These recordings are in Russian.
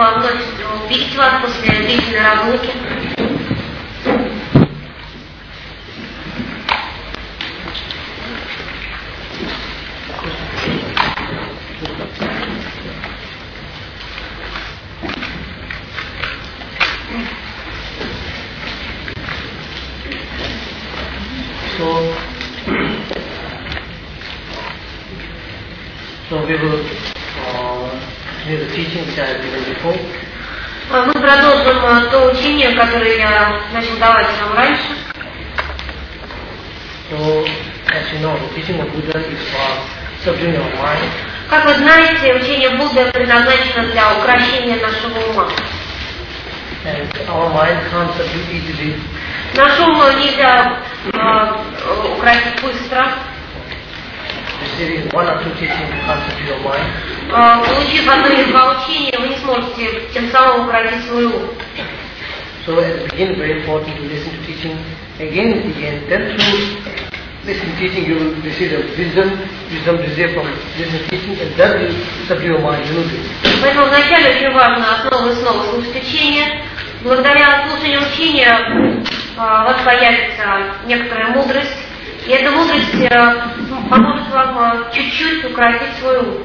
вновь увидеть вас после длительной разлуки. So we will do the teaching which I have given before. Мы продолжим то учение, которое я начал давать вам раньше. So, as you know, the teaching of Buddha is for subduing our mind. Как вы знаете, учение Будды предназначено для укрощения нашего ума. And our mind can't subdue easily. Наш ум нельзя укротить быстро. Receiving one or two teachings you can't subdue your mind. Получив одно или два учения, вы не сможете тем самым укротить свой ум. So at the beginning, very important to listen to teaching again and again. Then through listening to teaching, you will receive the wisdom received from listening to teaching, and that will subdue your mind. You will do. Поэтому вначале очень важно снова и снова слушать учение. Благодаря слушанию учения у вас появится некоторая мудрость, и эта мудрость поможет вам чуть-чуть укротить свой ум.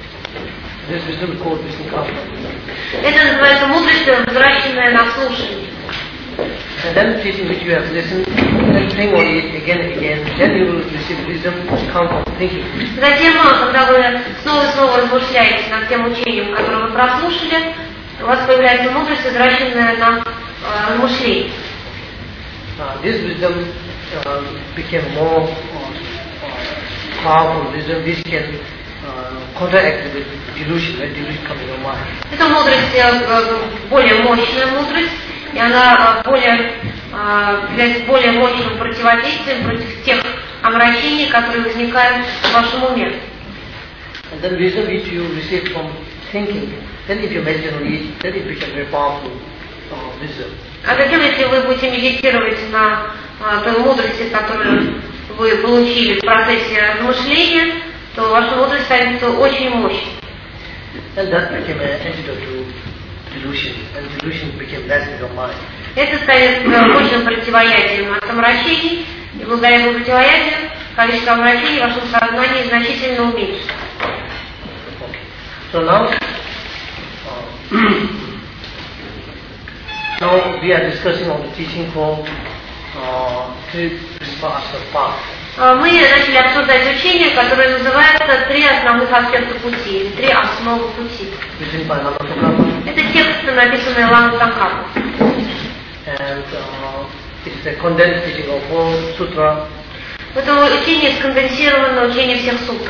Это называется мудрость, возвращенная на слушание. And then the teaching which you have listened and think on it again and again, then you will receive wisdom come from thinking. Затем, когда вы снова и снова размышляете над тем учением, которое вы прослушали, у вас появляется мудрость, возвращенная на размышление. This wisdom became more powerful wisdom. This can counteract the delusion when delusion comes in your mind. Эта мудрость более мощная мудрость, и она является более мощным противодействием против тех омрачений, которые возникают в вашем уме. And then wisdom which you receive from thinking, then if you meditate on it, then it becomes very powerful wisdom. А затем, если вы будете медитировать на той мудрости, которую вы получили в процессе размышления, то ваша мудрость станет очень мощной. And that became an antidote to delusion, and delusion became less in your mind. Это станет мощным противоядием от омрачений, и благодаря этому противоядию количество омрачений в вашем сознании значительно уменьшится. So now we are discussing on the teaching called Trivipa Path. Мы начали обсуждать учение, которое называется «Три основных аспекта пути» или «Три основы пути». Это тексты, написанные Лама Цангкапом. And it's a condensed teaching of all sutra. Это учение сконденсированное учение всех сутр.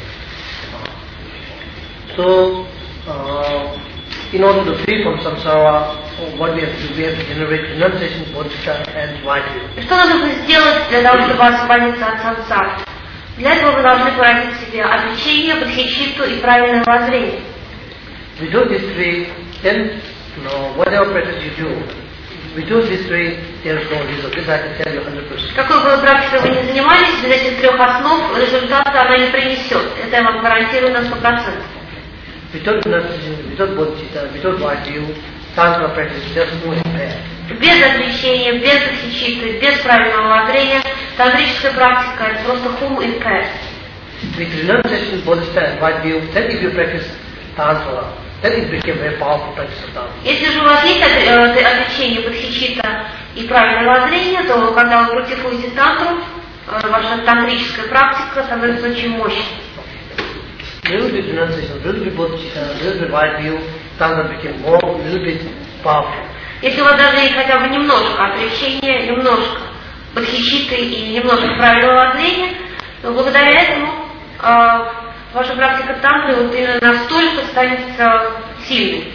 So, in order to free from samsara, what we have to do, we have to generate renunciation, bodhicitta, and right view. Что нужно сделать для того, чтобы освободиться от сансары? Для этого вы должны породить в себе отречение, бодхичитту и правильное воззрение. Without these three, then whatever practice you do, without these three, there is no result. This I can tell you 100%. Какой бы практикой вы ни занимались, без этих трех основ результата она не принесет. Это я вам гарантирую на 100%. Without renunciation, without bodhicitta, without right view, tantra practice just won't impair. Без отречения, без бодхичитты, без правильного воззрения, тантрическая практика это просто хум и пэр. With renunciation, bodhicitta, and right view, then if you practice tantra, then it became very powerful practice of tantra. Если же у вас есть отречение, бодхичитта и правильное воззрение, то когда вы практикуете тантру, ваша тантрическая практика становится очень мощной. Little bit renunciation, little bit bodhicitta, little bit right view, tantra became more, little bit powerful. Если у вас даже есть хотя бы немножко отречения, немножко бодхичитты и немножко правильного воззрения, то благодаря этому ваша практика тантры вот именно настолько станет сильной.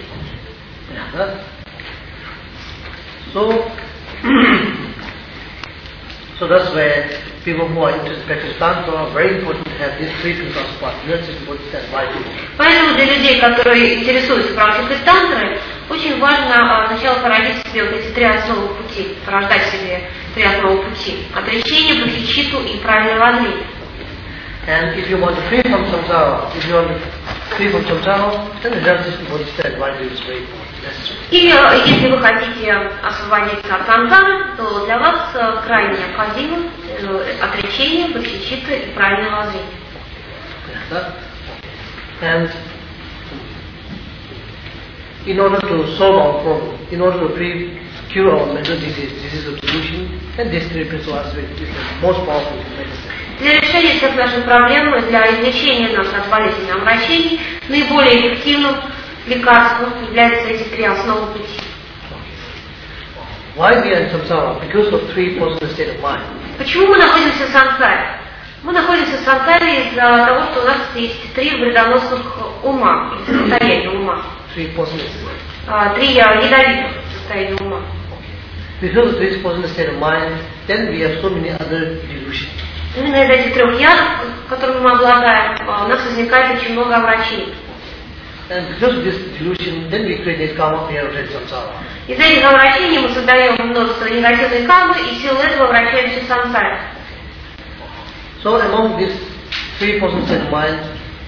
So that's where people who are interested in practice tantra, very important to have these three principles of renunciation, bodhicitta, and right view. Поэтому для людей, которые интересуются практикой тантры, очень важно сначала породить в себе вот эти три основы пути, порождать в себе три основы пути: отречение, бодхичитту и правильное воззрение. And if you want to free from samsara, then renunciation, bodhicitta, and right view is very important. necessary. И если вы хотите освободиться от сансары, то для вас крайне необходимо отречение, бодхичитта и правильное воззрение. And in order to solve our problem, in order to cure our mental disease of delusion, and this three principles is the most powerful medicine. Для решения всех наших проблем, для излечения нас от болезней и омрачений, наиболее эффективным лекарством являются эти три основы пути. Why we are in samsara? Because of three personal state of mind. Почему мы находимся в сансаре? Мы находимся в сансаре из-за того, что у нас есть три вредоносных ума, состояния ума. Three personal Три ядовитых состояния ума. Because of this personal state of mind, then we have so many other delusions. Именно из этих трех ядов, которыми мы обладаем, у нас возникает очень много омрачений. And because of this delusion, then we create this karma pair of samsara. Из этих омрачений мы создаем множество негативной кармы, и в силу этого вращаемся в сансаре. So among these three personal state of mind,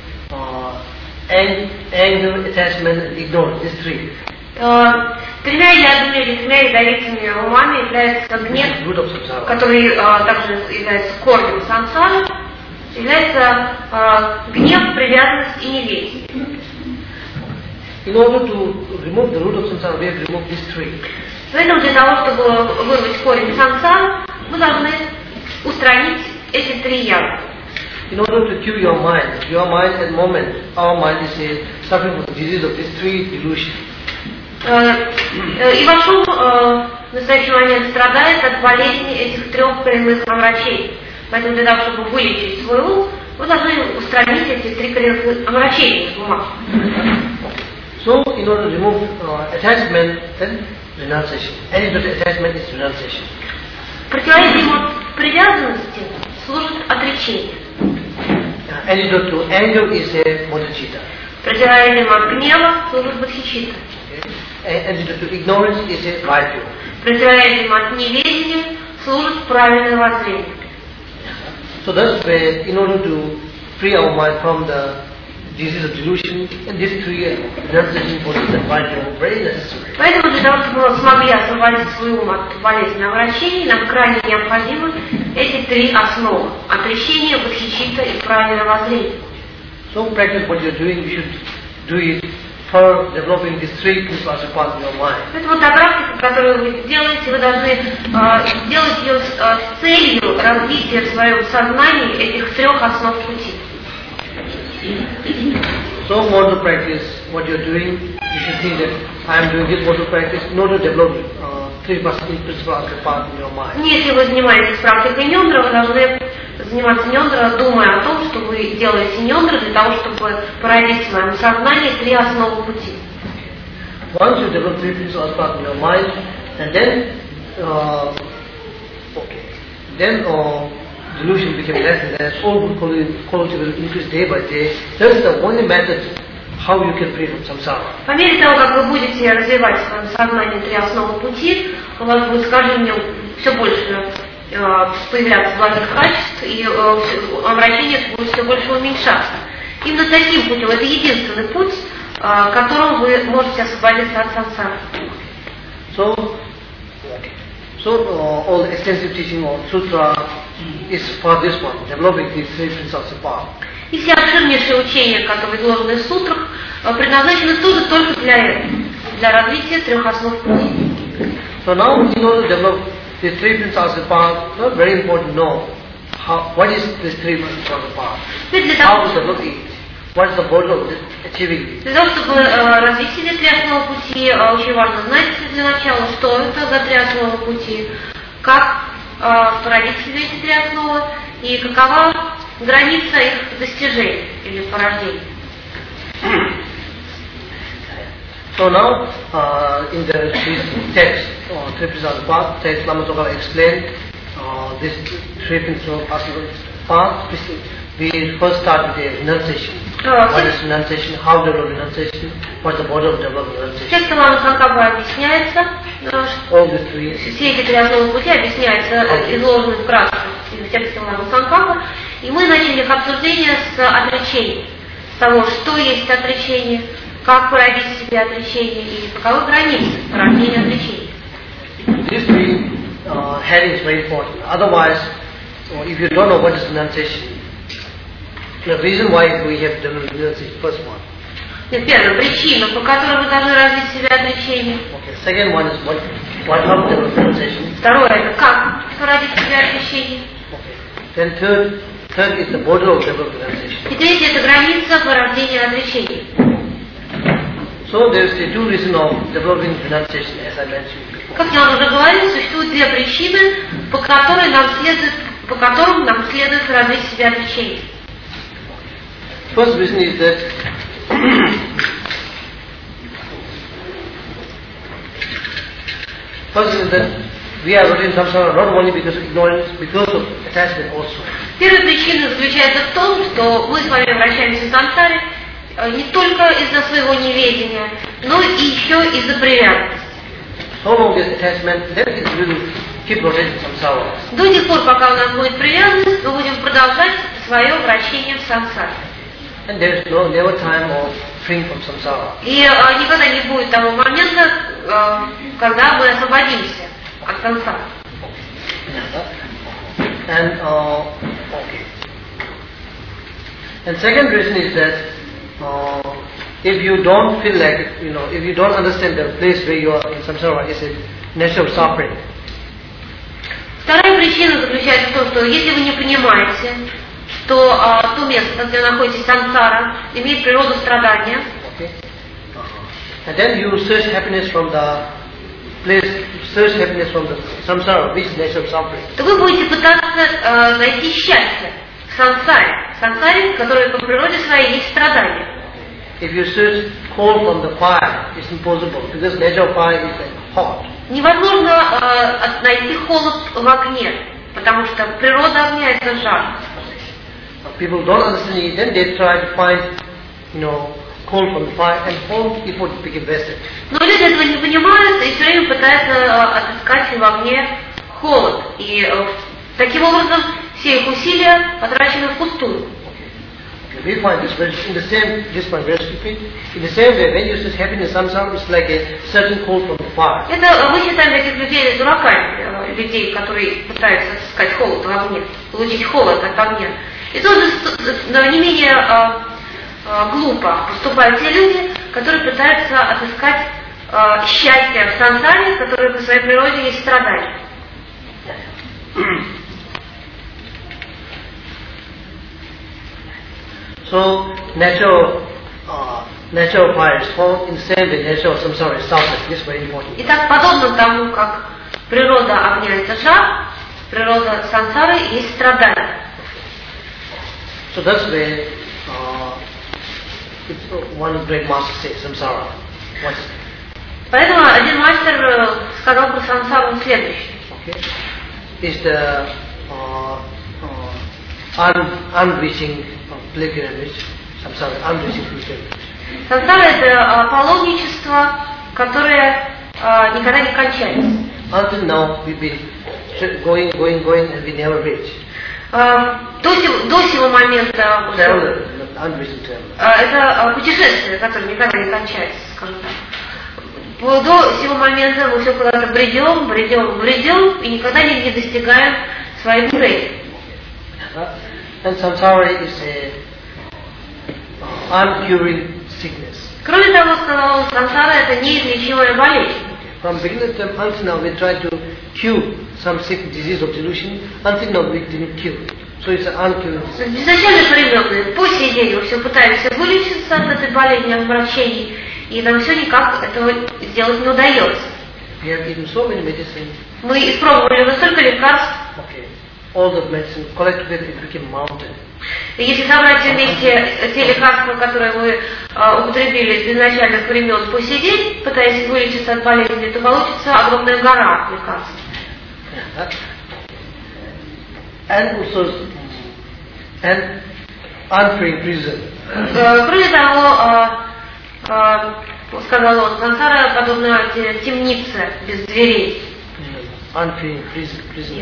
anger, attachment, and ignorance, these three. Тремя ядовитыми умами является гнев, который также является корнем сансары, является гнев, привязанность и неверие. In order to remove the root of samsara, we have to remove these three. Поэтому для того, чтобы вырвать корень сансары, мы должны устранить эти три яда. In order to cure your mind at the moment, our mind is suffering from the disease of these three delusions. И ваш ум в настоящий момент страдает от болезни этих трех коренных омрачений. Поэтому для того, чтобы вылечить свой ум, вы должны устранить эти три коренных омрачения ума. So, in order to remove attachment, then renunciation. Antidote to attachment is renunciation. Противоядием от привязанности служит отречение. Antidote to anger is a bodhicitta. Противоядием от гнева служит бодхичитта. Antidote to ignorance is a vaidya. Противоядием от неведения служит правильное воззрение. So thus, in order to free our mind from the disease of delusion, and these three renunciation bodies and vaidya are very necessary. Поэтому для того, чтобы мы смогли освободить свой ум от болезни омрачений, нам крайне необходимы эти три основы: отречение, бодхичитта и правильное воззрение. So practice what you are doing, you should do it for developing these three principles apart in your mind. Это вот та практика, которую вы делаете, вы должны делать ее с целью развития в своем сознании этих трех основ пути. So want to practice what you are doing, you should think that I am doing this want to practice in order to develop three principles apart in your mind. Если вы занимаетесь практикой нёндра, вы должны заниматься нёндра, думая о том, что вы делаете нёндра для того, чтобы породить в своем сознании три основы пути. Once you develop three principles apart in your mind, and then delusion became less and less, all good quality will increase day by day. That is the only method how you can free from samsara. По мере того, как вы будете развивать в своем сознании три основы пути, у вас будет с каждым днем все больше появляться благих качеств, и омрачение будет все больше уменьшаться. Именно таким путем, это единственный путь, которым вы можете освободиться от сансары. So all the extensive teaching of sutra is for this one, developing these three principles apart. И все обширнейшие учения, которые изложены в сутрах, предназначены тоже только для этого, для развития трех основ пути. So now, in order to develop these three principles apart, not very important to know what is these three principles apart, how to develop it, what is the goal of achieving it. Для того, чтобы развить себе три основы пути, очень важно знать для начала, что это за три основы пути, как породить себе эти три основы и какова граница их достижения или порождения. So now, in this text, three principles apart, text Lama Tsongkhapa explained this three principles apart. We first start with the renunciation. What is renunciation? How to develop renunciation? What's the border of developing renunciation? Текст Лама Tsongkhapa объясняется, все эти три основы пути объясняются, изложены вкратце в тексте Лама Tsongkhapa, и мы начали их обсуждение с отречения, с того, что есть отречение, как породить в себе отречение и каковы границы порождения отречения. These three headings very important. Otherwise, if you don't know what is renunciation, the reason why we have done renunciation, first one. Первая причина, по которой мы должны развить в себе отречение. Okay. Second one is what helps the renunciation. Второе, это как породить в себе отречение. Okay. Then third is the border of renunciation. И третье, это граница порождения отречения. So there is the two reasons of developing renunciation, as I mentioned before. Как я уже говорил, существуют две причины, по которым нам следует развить в себе отречение. First reason is that we are rooted in samsara not only because of ignorance, because of attachment also. Первая причина заключается в том, что мы с вами вращаемся в сансаре не только из-за своего неведения, но и еще из-за привязанности. So long as attachment, then it will keep rotating samsara. До тех пор, пока у нас будет привязанность, мы будем продолжать свое вращение в сансаре. And there is never time of freeing from samsara. И никогда не будет того момента, когда мы освободимся от сансары. And okay. And second reason is that if you don't feel like, if you don't understand the place where you are in samsara is a nature of suffering. Вторая причина заключается в том, что если вы не понимаете, что то место, где находитесь сансара, имеет природу страдания, okay. And then you search happiness from the place, search happiness from the samsara, which is nature of suffering. то вы будете пытаться найти счастье в сансаре, которое по природе своей есть страдание. If you search coal from the fire, it's impossible because nature of fire is hot. Невозможно найти холод в огне, потому что природа огня это жар. People don't understand it, then they try to find, coal from the fire, and all people become vested. Но люди этого не понимают и все время пытаются отыскать в огне холод. И таким образом все их усилия потрачены впустую. We find this in the same, just my very stupid. In the same way, when you search happiness, samsara is like a certain coal from the fire. Это мы считаем таких людей дураками, людей, которые пытаются отыскать холод в огне, получить холод от огня. И тоже не менее глупо поступают те люди, которые пытаются отыскать счастье в сансаре, которое по своей природе есть страдание. So nature of fire is found in the same way nature of samsara is suffering. This is very important. Итак, подобно тому, как природа огня это жар, природа сансары есть страдание. So that's where one great master says samsara. Поэтому один мастер сказал про сансару следующее. Okay. Is the unreaching pilgrimage, samsara, unreaching pilgrimage. Сансара это паломничество, которое никогда не кончается. Until now we've been going and we never reach. До сего момента это путешествие, которое никогда не кончается, скажем так. До сего момента мы все куда-то бредем и никогда не достигаем своей цели. And samsara is a uncuring sickness. Кроме того, сказал он, сансара это неизлечимая болезнь. From beginning to until now we try to cure some sick disease of delusion. Until now we didn't cure. So it's an uncuring sickness. С изначальных времен по сей день мы все пытаемся вылечиться от этой болезни, обращений, и нам все никак этого сделать не удается. We have given so many medicines. Мы испробовали уже столько лекарств. Okay. All the medicine collected together it became mountain. И если собрать вместе те лекарства, которые мы употребили с изначальных времен по сей день, пытаясь вылечиться от болезни, то получится огромная гора лекарств. And also an unfree prison. Кроме того, сказал он, сансара подобна темнице без дверей. Unfree prison.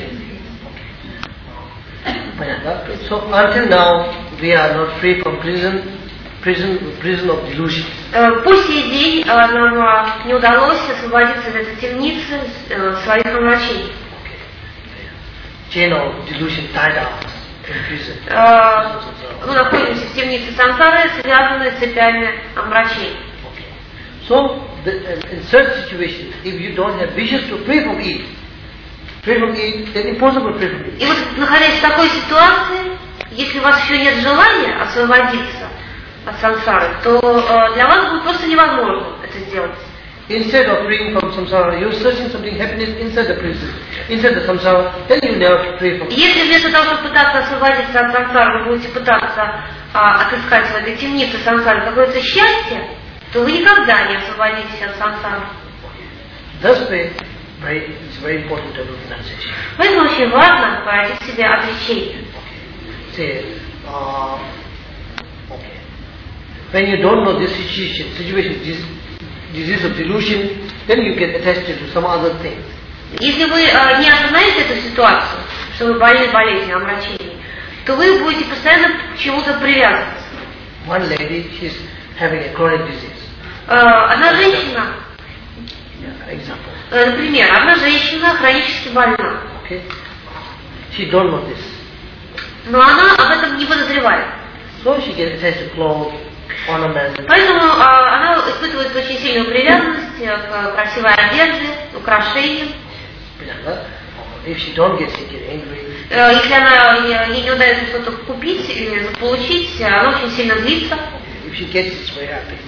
So until now we are not free from prison prison of delusion. По сей день нам не удалось освободиться из этой темницы своих омрачений. Chain of delusion tied us in prison. Мы находимся в темнице сансары, связанной цепями омрачений. So, in such situations, if you don't have wishes to pray from it, then impossible to pray from it. И вот, находясь в такой ситуации, если у вас еще нет желания освободиться от сансары, то для вас будет просто невозможно это сделать. Instead of praying from samsara, you're searching something happiness inside the prison, inside the samsara, then you never pray from it. Если вместо того, чтобы пытаться освободиться от сансары, вы будете пытаться отыскать в этой темнице сансары какое-то счастье, то вы никогда не освободитесь от сансары. Thus, it's very important to do renunciation. Поэтому очень важно породить в себе отречение. Say, when you don't know this situation, disease of delusion, then you get attached to some other things. Если вы не осознаете эту ситуацию, что вы больны болезнью, омрачением, то вы будете постоянно к чему-то привязываться. One lady, she's having a chronic disease. Одна женщина, Example. Например, одна женщина хронически больна. Okay? She don't know this. Но она об этом не подозревает. So she gets attached to clothes, ornaments. Поэтому она испытывает очень сильную привязанность к красивой одежде, украшениям. If she don't get sick, get angry. Если она ей не удается что-то купить или заполучить, она очень сильно злится. If she gets it, she's very happy.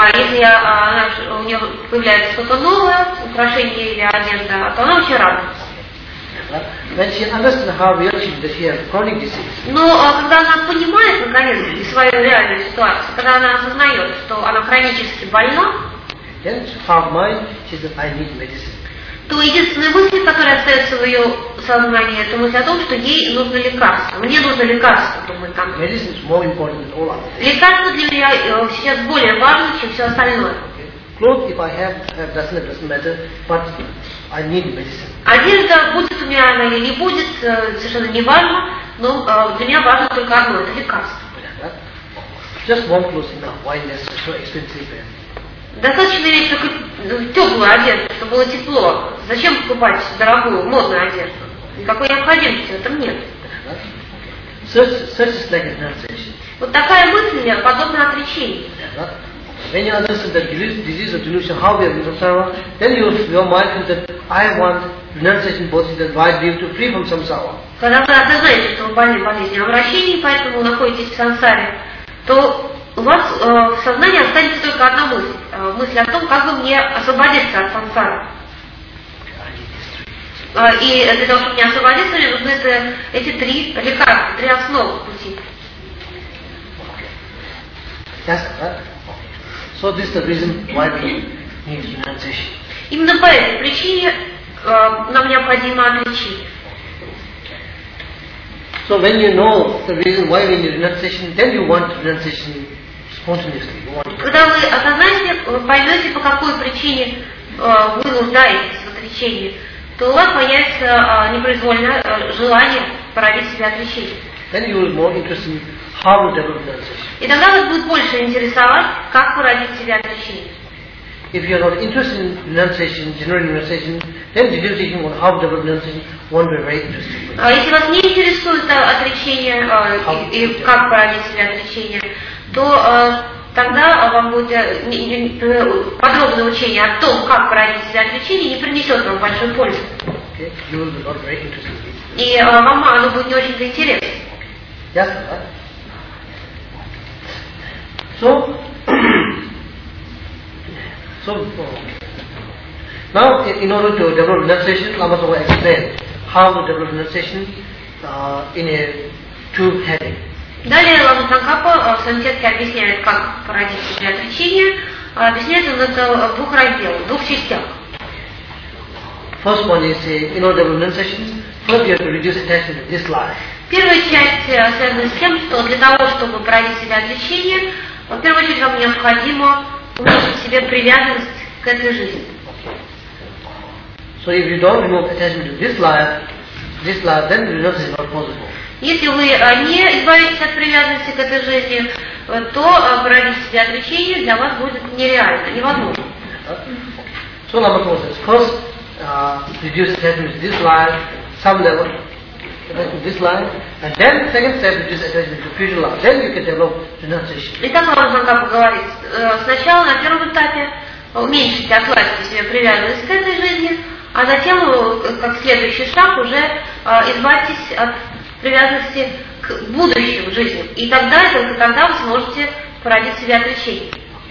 Если у нее появляется что-то новое, украшение или одежда, то она очень радуется. When she understands how real she is, that she has chronic disease. Но когда она понимает, наконец, свою реальную ситуацию, когда она осознает, что она хронически больна, then her mind, she says, I need medicine. То единственная мысль, которая остается в ее сознании, это мысль о том, что ей нужно лекарство. Мне нужно лекарство, думает она. Medicine is more important than all others. Лекарство для меня сейчас более важно, чем все остальное. Clothes, if I have doesn't matter, but I need medicine. Одежда, будет у меня она или не будет, совершенно не важно, но для меня важно только одно, это лекарство. Just one clothes enough. Why necessary? So expensive. Достаточно иметь только теплую одежду, чтобы было тепло. Зачем покупать дорогую, модную одежду? Никакой необходимости в этом нет. Such is like a renunciation. Вот такая мысль подобна отречению. When you understand the disease of delusion, how we are in samsara, then your mind thinks that I want renunciation both that why be to free from samsara. Когда вы осознаете, что вы больны болезнью омрачений, поэтому находитесь в сансаре, то у вас в сознании останется только одна мысль. Мысль о том, как бы мне освободиться от сансары. И для того, чтобы мне освободиться, мне нужны эти три лекарства, три основы пути. So this is the reason why we need renunciation. Именно по этой причине нам необходимо отречение. So when you know the reason why we need renunciation, then you want renunciation spontaneously. Когда вы осознаете, вы поймете, по какой причине вы нуждаетесь в отречении, то у вас появится непроизвольное желание породить в себе отречение. Then you will be more interested in how to develop renunciation. И тогда вас будет больше интересовать, как породить в себе отречение. If you are not interested in renunciation, genuine renunciation, then deducing on how to develop renunciation won't be very interesting. Если вас не интересует отречение и как породить в себе отречение, то тогда вам будет подробное учение о том, как породить в себе отречение, не принесет вам большой пользы. Okay? You will be not very interested in it. И вам оно будет не очень интересно. Yes, sir. So, now in order to develop renunciation, Lama Tsongkhapa explained how to develop renunciation in a two heading. Далее Лама Цангкапа в своем тексте объясняет, как породить в себе отречение. Объясняет он это в двух разделах, в двух частях. First one is in order to develop renunciation, first you have to reduce attachment to this life. Первая часть связана с тем, что для того, чтобы породить в себе отречение, в первую очередь вам необходимо уменьшить в себе привязанность к этой жизни. So if you don't remove attachment to this life, then renunciation is not possible. Если вы не избавитесь от привязанности к этой жизни, то породить в себе отречение для вас будет нереально, невозможно. So number 4 says, first reduce attachment to this life, some level attachment to this life, and then second step reduce attachment to future life. Then you can develop renunciation. Итак, можно как поговорить. Сначала на первом этапе уменьшить, ослабить себе привязанность к этой жизни, а затем, как следующий шаг, уже избавьтесь от привязанности к будущим жизням. И тогда, только тогда вы сможете породить в себе отречение.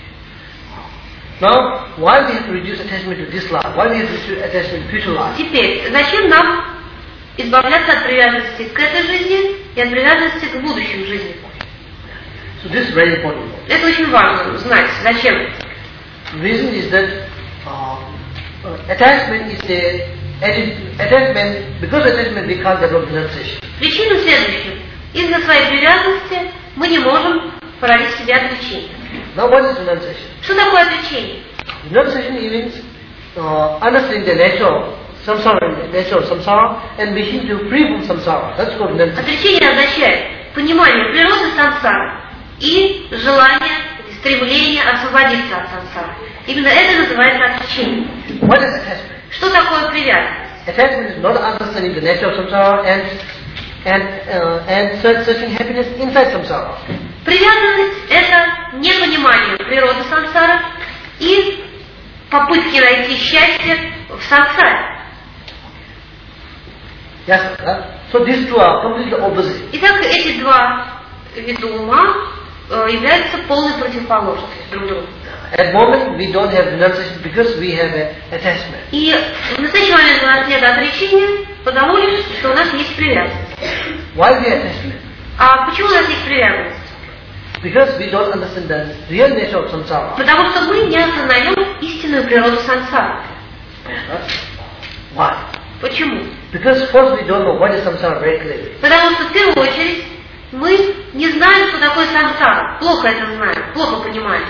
Now, why we have to reduce attachment to this life? Why we have to reduce attachment to future life? Теперь, зачем нам избавляться от привязанности к этой жизни и от привязанности к будущим жизням? So this is very important. Это очень важно знать. Зачем? The reason is that attachment is attachment, because attachment we can't develop renunciation. Причина следующая. Из-за своей привязанности мы не можем породить в себе отречение. Now what is renunciation? Что такое отречение? Renunciation means understanding the nature of samsara, and wishing to free from samsara. That's called renunciation. Отречение означает понимание природы сансары и желание, стремление освободиться от сансары. Именно это называется отречение. What is attachment? Что такое привязанность? Attachment is not understanding the nature of samsara and searching happiness inside samsara. Привязанность – это непонимание природы сансары и попытки найти счастье в сансаре. Yes, so these two are completely opposite. Итак, эти два вида ума являются полной противоположностью друг другу. At the moment we don't have renunciation because we have an attachment. И в настоящий момент у нас нет отречения, потому лишь, что у нас есть привязанность. Why we have attachment? А почему у нас есть привязанность? Because we don't understand the real nature of samsara. Потому что мы не осознаем истинную природу сансары. Why? Почему? Because first we don't know what is samsara very clearly. Потому что в первую очередь мы не знаем, что такое сансара. Плохо это знаем, плохо понимаем.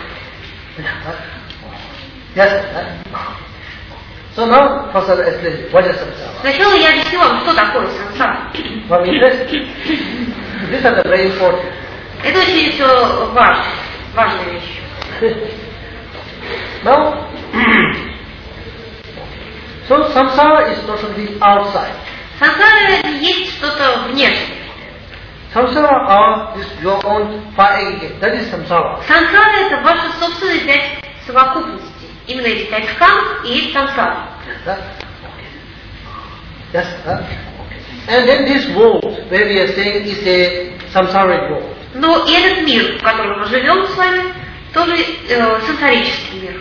Yes. So now first I will explain what is samsara. Сначала я объясню вам, что такое сансара. From interest, these are the very important. Это очень все важная вещь. Now, so samsara is not something outside. Сансара не есть что-то внешнее. Samsara are this your own five aggregate. That is samsara. Сансара это ваши собственные 5 совокупностей. Именно эти 5 скам и есть сансара. Yes. And then this world where we are saying is a samsaric world. Но и этот мир, в котором мы живем с вами, тоже сансарический мир.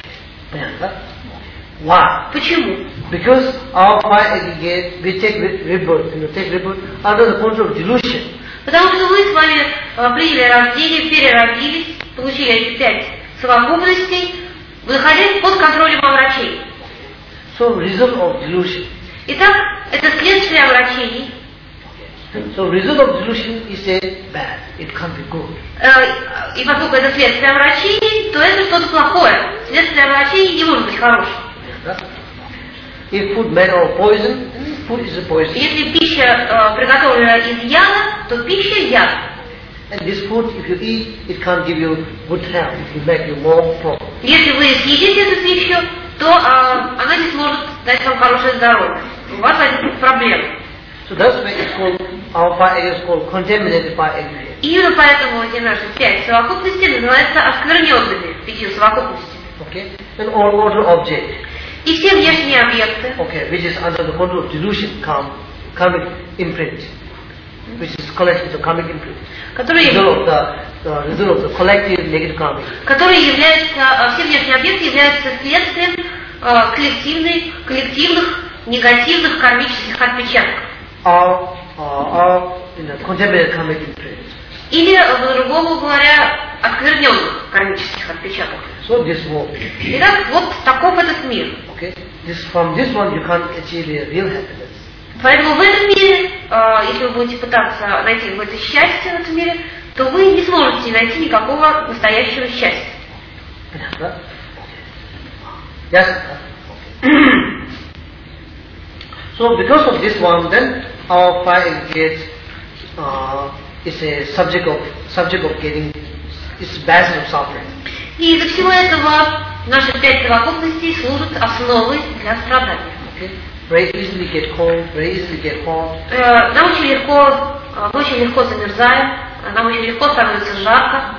Why? Почему? Because our five aggregate, we take rebirth, take rebirth under the control of delusion. Потому что мы с вами приняли рождение, переродились, получили эти 5 совокупностей, находясь под контролем омрачений. So result of delusion. Итак, это следствие омрачений. So result of delusion is a bad. It can't be good. И поскольку это следствие омрачений, то это что-то плохое. Следствие омрачений не может быть хорошим. If food made of poison, food is a poison. Если пища приготовлена из яда, то пища яд. And this food, if you eat, it can't give you good health. It will make you more problems. Если вы съедите эту пищу, то она не сможет дать вам хорошее здоровье. У вас возникнут проблемы. So that's why it's called, our five aggregates is called contaminated five aggregates. Именно поэтому эти наши 5 совокупностей называются оскверненными 5 совокупностями. Okay? And all order object. И все внешние объекты, Okay, which is under the control of delusion, karmic imprint, which is collections of karmic imprint. которые Result of the collective negative karmic. Которые являются, все внешние объекты являются следствием коллективных негативных кармических отпечатков. Contaminated karmic imprint. Или, по-другому говоря, оскверненных кармических отпечатков. So this world. Итак, вот таков этот мир. Okay? From this one you can't achieve a real happiness. Поэтому в этом мире, если вы будете пытаться найти какое-то счастье в этом мире, то вы не сможете найти никакого настоящего счастья. Yes. So because of this one, then our five aggregates is a subject of getting is basis of suffering. И из-за всего этого наши 5 совокупностей служат основой для страдания. Okay? Very easily get cold, very easily get hot. Нам очень легко, мы очень легко замерзаем, нам очень легко становится жарко.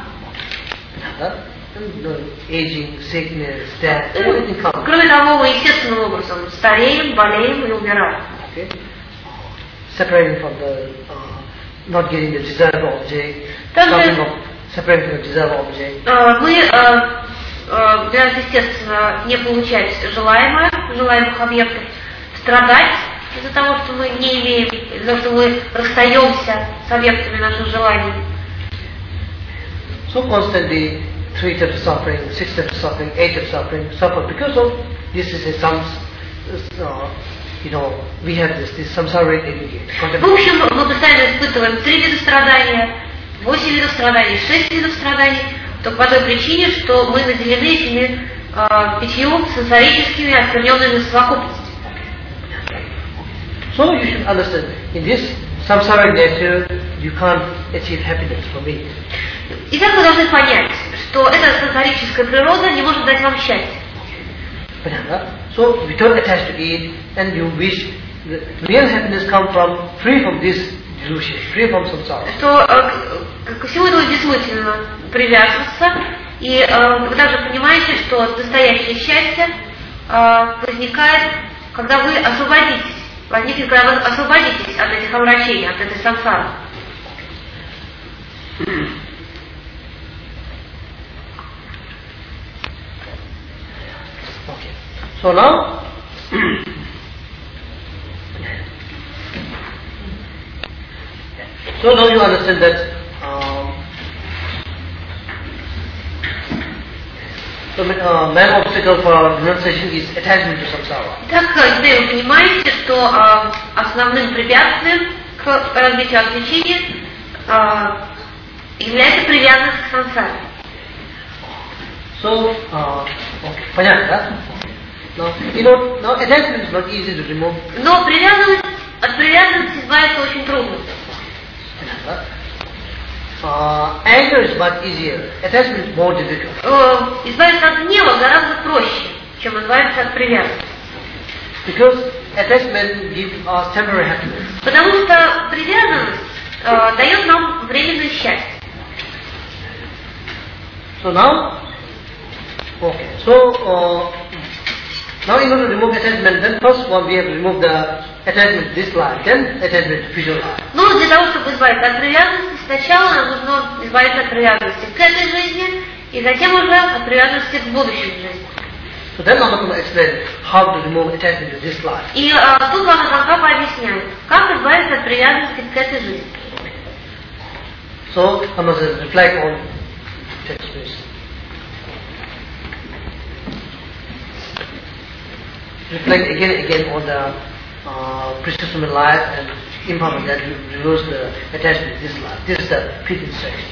Aging, sickness, death, everything comes. Кроме того, мы естественным образом стареем, болеем и умираем. Okay? Separating from the, not getting the desired object, separating from the desired object. Мы, для нас, естественно, не получать желаемых объектов, страдать из-за того, что мы не имеем, из-за того, что мы расстаемся с объектами наших желаний. So constantly 3 types of suffering, 6 types of suffering, 8 types of suffering, suffer because of this is a we have this samsara aggregate. В общем, мы постоянно испытываем 3 вида страдания, 8 видов страданий, 6 видов страданий, только по той причине, что мы наделены этими 5 сенсорическими оскверненными совокупностями. So you should understand, in this samsara nature, you can't achieve happiness for me. Итак, вы должны понять, что эта сенсорическая природа не может дать вам счастье. So we don't attach to it, and you wish the real happiness come from free from this delusion, free from samsara. Что ко всему этому бессмысленно привязываться, и вы также понимаете, что настоящее счастье возникает, когда вы освободитесь. Возникнет, когда вы освободитесь от этих омрачений, от этой сансары. Okay. So now, you understand that the main obstacle for renunciation is attachment to samsara. Так, теперь вы понимаете, что основным препятствием к развитию отвлечения является привязанность к сансаре. So, okay, понятно, да? Now attachment is not easy to remove. Но от привязанности избавиться очень трудно. Anger is much easier. Attachment is more difficult. Избавиться от гнева гораздо проще, чем избавиться от привязанности. Because attachment gives us temporary happiness. Потому что привязанность дает нам временное счастье. So now, okay. So now in order to remove attachment, then first one we have to remove the attachment to this life, then attachment to future life. Но для того, чтобы избавиться от привязанности, сначала нам нужно избавиться от привязанности к этой жизни, и затем уже от привязанности к будущей жизни. So then I'm going to explain how to remove attachment to this life. И тут Лама Цангхапа объясняет, как избавиться от привязанности к этой жизни. So I must reflect on text, please. Reflect again and again on the precious human life and impermanent that removes the attachment to this life. This is the fifth instruction.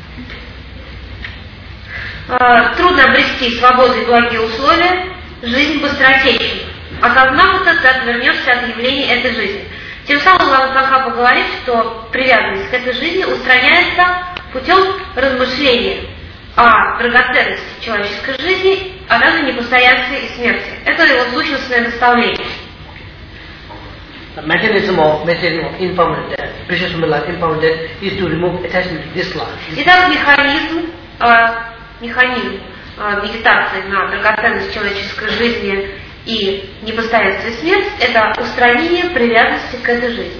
Трудно обрести свободу и благие условия, жизнь быстротечна. Осознав это, ты отвернешься от явлений этой жизни. Тем самым Лама Цангхапа говорит, что привязанность к этой жизни устраняется путем размышления о драгоценности человеческой жизни, а также непостоянстве и смерти. Это его сущностное наставление. The mechanism of impermanent death, precious human life, impermanent death, is to remove attachment to this life. Итак, механизм медитации на драгоценность человеческой жизни и непостоянство и смерть – это устранение привязанности к этой жизни.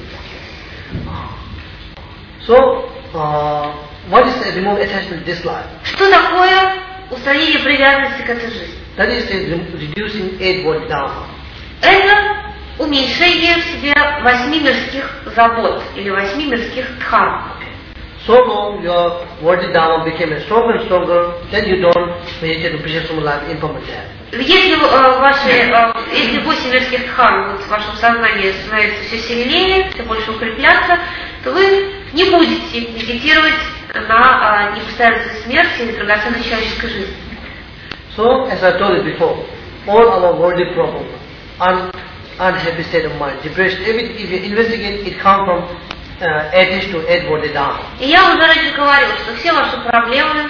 So, what is remove attachment to this life? Что такое устранение привязанности к этой жизни? That is reducing 8 body dharma. Это уменьшение в себе 8 мирских забот или 8 мирских дхарм. So long your body dharma became stronger and stronger, then you don't meditate to precious human life, impermanent death. Если если 8 мирских дхарм в вашем сознании становится все сильнее, все больше укрепляться, то вы не будете медитировать на непостоянство смерти или драгоценность человеческой жизни. So, as I told you before, all our worldly problems, unhappy state of mind, depression, everything, if you investigate, it comes from attached to 8 body dharma. И я уже раньше говорил, что все ваши проблемы,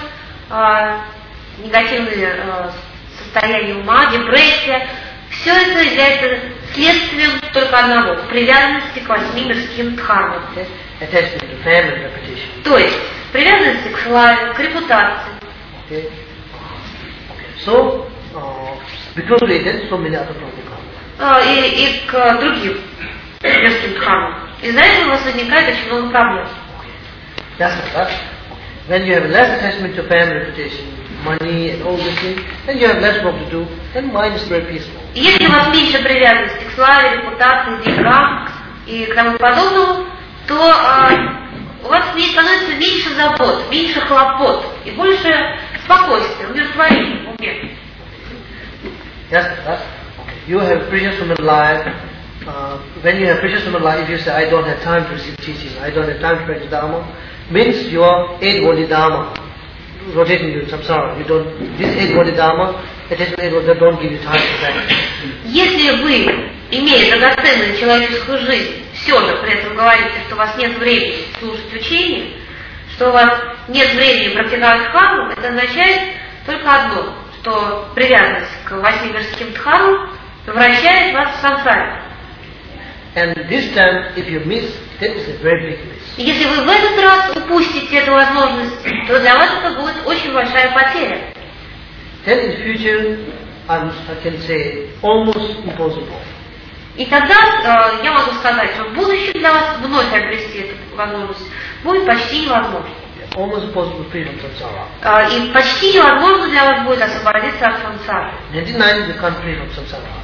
негативные состояния ума, депрессия, все это является следствием только одного – привязанности к 8 мирским дхармам. Attachment to fame and reputation. То есть привязанности к славе, к репутации. Okay. So, because of it, so many other problems. И к другим мирским дхармам. Из-за этого у вас возникает очень много проблем. That's right. When you have less attachment to fame, reputation, money and all these things, then you have less work to do, then mind is very peaceful. Если у вас меньше привязанности к славе, репутации, деньгам и к тому подобному, то у вас становится меньше забот, меньше хлопот и больше спокойствия, умиротворения в уме. Yes, right. You have precious human life. When you have precious human life, if you say, I don't have time to receive teaching, I don't have time to practice Dharma, means your 8 body Dharma rotating you in samsara. You don't, this 8 body Dharma, attachment 8 body, don't give you time to practice. Если вы, имея драгоценную человеческую жизнь, все же при этом говорите, что у вас нет времени слушать учение, что у вас нет времени практиковать дхарму, это означает только одно, что привязанность к 8 мирским дхармам превращает вас в сансаре. And this time, if you miss, that is a very big miss. Если вы в этот раз упустите эту возможность, то для вас это будет очень большая потеря. Then in future, I can say, almost impossible. И тогда я могу сказать, что в будущем для вас вновь обрести эту возможность будет почти невозможно. Almost impossible to free from samsara. И почти невозможно для вас будет освободиться от сансары. 99, you can't free from samsara.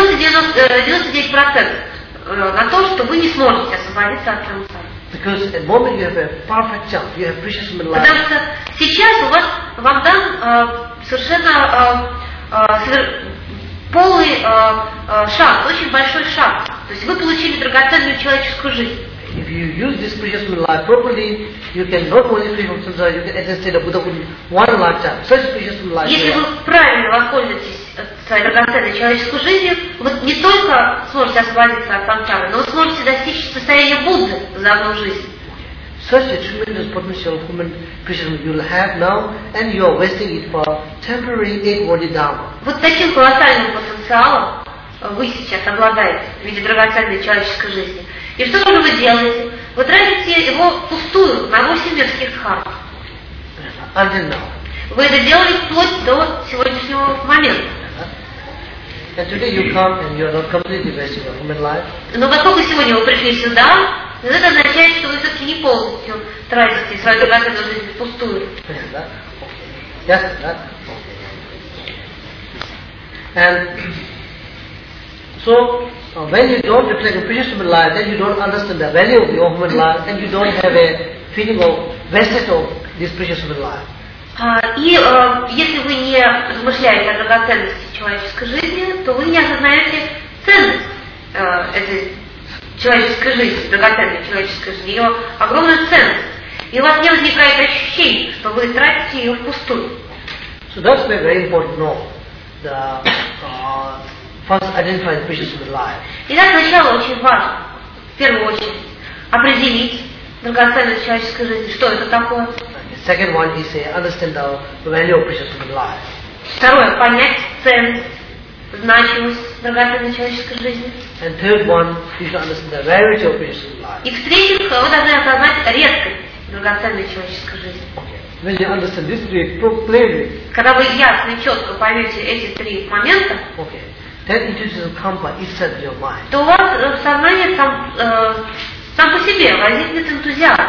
99% на то, что вы не сможете освободиться от сансары. Because at the moment you have a perfect chance, you have precious human life. Потому что сейчас вам дан совершенно полный шаг, очень большой шаг. То есть вы получили драгоценную человеческую жизнь. If you use this precious human life properly, you can not only free from samsara, you can attain state of Buddha in one lifetime. Such precious human life. Если вы правильно воспользуетесь своей драгоценной человеческой жизнью, вы не только сможете освободиться от сансары, но вы сможете достичь состояния Будды за одну жизнь. Such a tremendous potential of human precious you will have now, and you are wasting it for temporary 8-body dharma. Вот таким колоссальным потенциалом вы сейчас обладаете в виде драгоценной человеческой жизни. И что же вы делаете? Вы тратите его впустую на 8 мирских дхарм. Until now. Вы это делали вплоть до сегодняшнего момента. And today you come and you are not completely wasting your human life. Но поскольку сегодня вы пришли сюда, это означает, что вы все-таки не полностью тратите свою драгоценную жизнь впустую. Yes, that. And so, when you don't reflect on precious human life, then you don't understand the value of your human life, and you don't have a feeling of wastage of this precious human life. И если вы не размышляете о драгоценности человеческой жизни, то вы не осознаете ценность этой человеческой жизни, драгоценной человеческой жизни, ее огромную ценность. И у вас не возникает ощущение, что вы тратите ее впустую. So that's very important to know. The first identify the precious human life. Итак, сначала очень важно, в первую очередь, определить драгоценность человеческой жизни, что это такое. The second one is understand the value of precious human life. Второе, понять ценность, значимость драгоценной человеческой жизни. And third one, you should understand the rarity of precious human life. И в-третьих, вы должны осознать редкость драгоценной человеческой жизни. When you understand these three plainly, когда вы ясно и четко поймете эти три момента, then intuition comes by itself in your mind. То у вас в сознании сам по себе возникнет энтузиазм.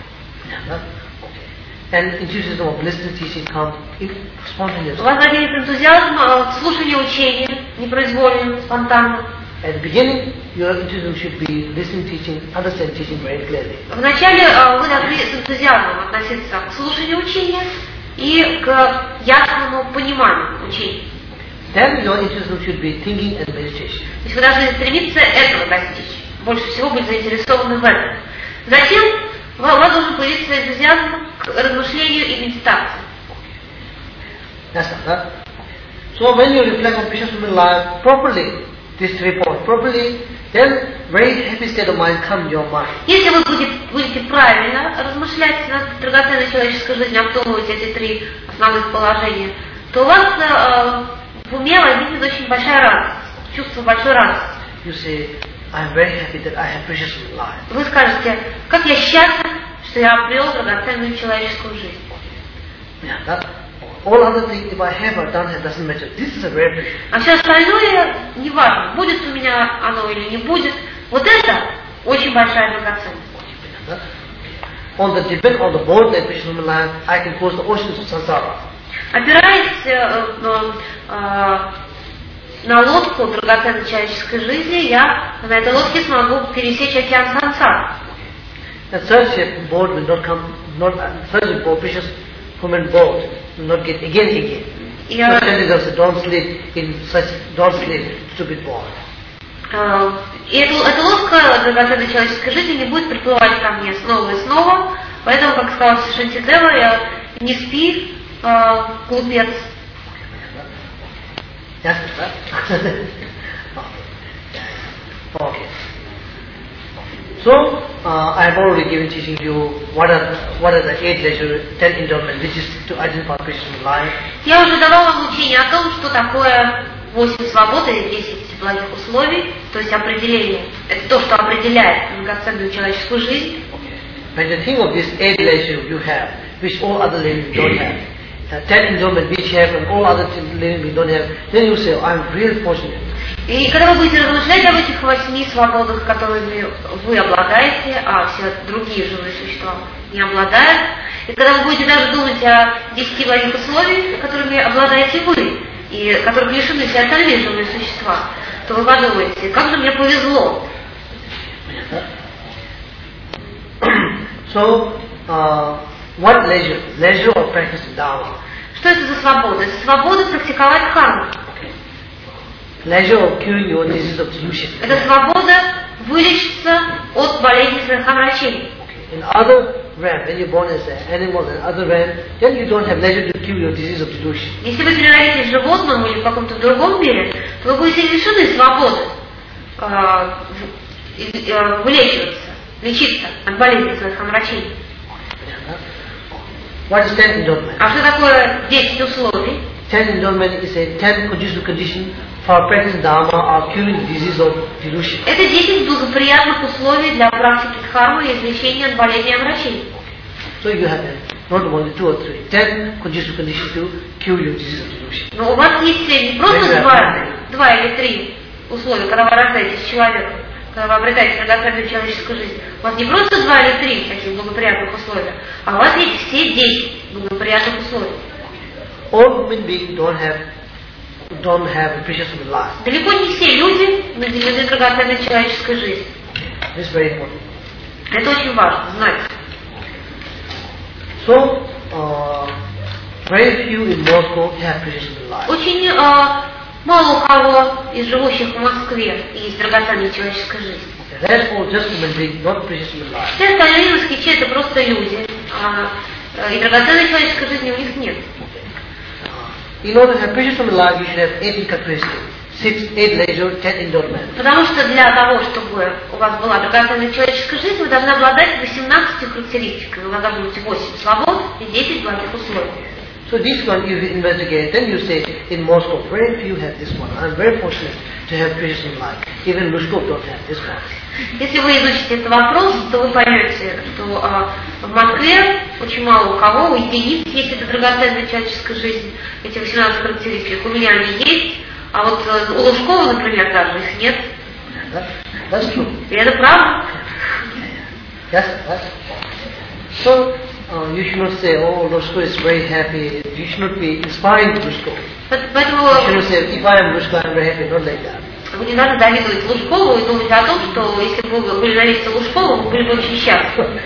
And intuition of listening teaching comes spontaneously. У вас возникнет энтузиазм в слушании учения, непроизвольно, спонтанно. At the beginning, your intuition should be listening, teaching, understand teaching very clearly. Вначале вы должны с энтузиазмом относиться к слушанию учения и к ясному пониманию учения. Then your intuition should be thinking and meditation. То есть вы должны стремиться этого достичь. Больше всего быть заинтересованы в этом. Затем у вас должен появиться энтузиазм к размышлению и медитации. That's right. So when you reflect on precious human life properly, this report properly, then very happy state of mind comes in your mind. Если вы будете правильно размышлять над драгоценной человеческой жизнью, обдумывать эти три основных положений, то у вас в уме возникнет очень большая радость, чувство большой радости. You say, I'm very happy that I have precious life. Вы скажете, как я счастлив, что я обрел драгоценную человеческую жизнь. Yeah, that, all other things, if I have or don't have, doesn't matter. This is a rare precious. А все остальное не важно, будет у меня оно или не будет. Вот это очень большая драгоценность. On the depend on the board that precious human life, I can cross the oceans of samsara. Опираясь на лодку драгоценной человеческой жизни, я на этой лодке смогу пересечь океан сансары. And such a board will not come, such a precious human board will not get again. Such don't sleep in such, don't sleep, stupid board. И эта лодка драгоценной человеческой жизни не будет приплывать ко мне снова и снова, поэтому, как сказал Шантидева, не спи, глупец. Yes, okay. So, I have already given teaching you what are the 8 leisure, 10 endowment, which is to identify precious life. Я уже давала вам учение о том, что такое 8 свобод и 10 благих условий, то есть определение. Это то, что определяет драгоценную человеческую жизнь. When you think of this 8 leisure you have, which all other living don't have, 10 endowment which you have and all other living don't have, then you say, I'm really fortunate. И когда вы будете размышлять об этих 8 свободах, которыми вы обладаете, а все другие живые существа не обладают, и когда вы будете даже думать о 10 благих условиях, которыми обладаете вы, и которых лишены все остальные живые существа, то вы подумаете, как же мне повезло. So, what leisure? Leisure of practicing Dharma. Что это за свобода? Это свобода практиковать дхарму. Leisure of curing your disease of delusion. Это свобода вылечиться от болезни своих омрачений. In other realm, when you're born as an animal and other realm, then you don't have leisure to cure your disease of delusion. Если вы переродитесь животным или в каком-то другом мире, то вы будете лишены свободы вылечиваться, лечиться от болезни своих омрачений. What is 10 endowment? А что такое 10 условий? 10 endowment is a 10 conducive condition for practicing Dharma or curing the disease of delusion. Это 10 благоприятных условий для практики дхармы и излечения от болезни и омрачений. So you have not only 2 or 3, 10 conducive conditions to cure your disease of delusion. Но у вас есть не просто 2 или 3 условия, когда вы рождаетесь человеком, когда вы обретаете драгоценную человеческую жизнь. У вас не просто 2 или 3 таких благоприятных условия, а у вас есть все 10 благоприятных условий. All human beings don't have a precious human life. Далеко не все люди наделены драгоценной человеческой жизнью. This is very important. Это очень важно знать. So, very few in Moscow have precious human life. Очень мало у кого из живущих в Москве есть драгоценная человеческая жизнь. That's all just human beings, not precious human life. Все остальные москвичи это просто люди, и драгоценной человеческой жизни у них нет. In order to have precious human life, you should have 8 characteristics, 8 leisure, 10 endowment. Потому что для того, чтобы у вас была драгоценная человеческая жизнь, вы должны обладать 18 характеристиками. У вас должно быть 8 свобод и 10 благих условий. So this one you investigate, then you say, in Moscow, very few have this one. I'm very fortunate to have precious human life. Even Lushkov don't have this one. Если вы изучите этот вопрос, то вы поймете, что в Москве очень мало у кого, у единиц есть эта драгоценная человеческая жизнь, эти 18 характеристик. У меня они есть, а вот у Лужкова, например, даже их нет. That's true. И это правда. Yes, so you should not say, oh, Lushkov is very happy. You should not be inspiring Lushkov. Поэтому you should not say, if I am Lushkov, I'm very happy. Not like that. Вы не должны завидовать Лужкову и думать о том, что если бы вы были на месте Лужкова, вы были бы очень счастливы.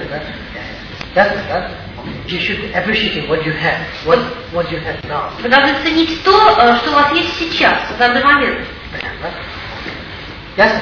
You should appreciate what you have, what you have now. Вы должны ценить то, что у вас есть сейчас, в данный момент. Yes,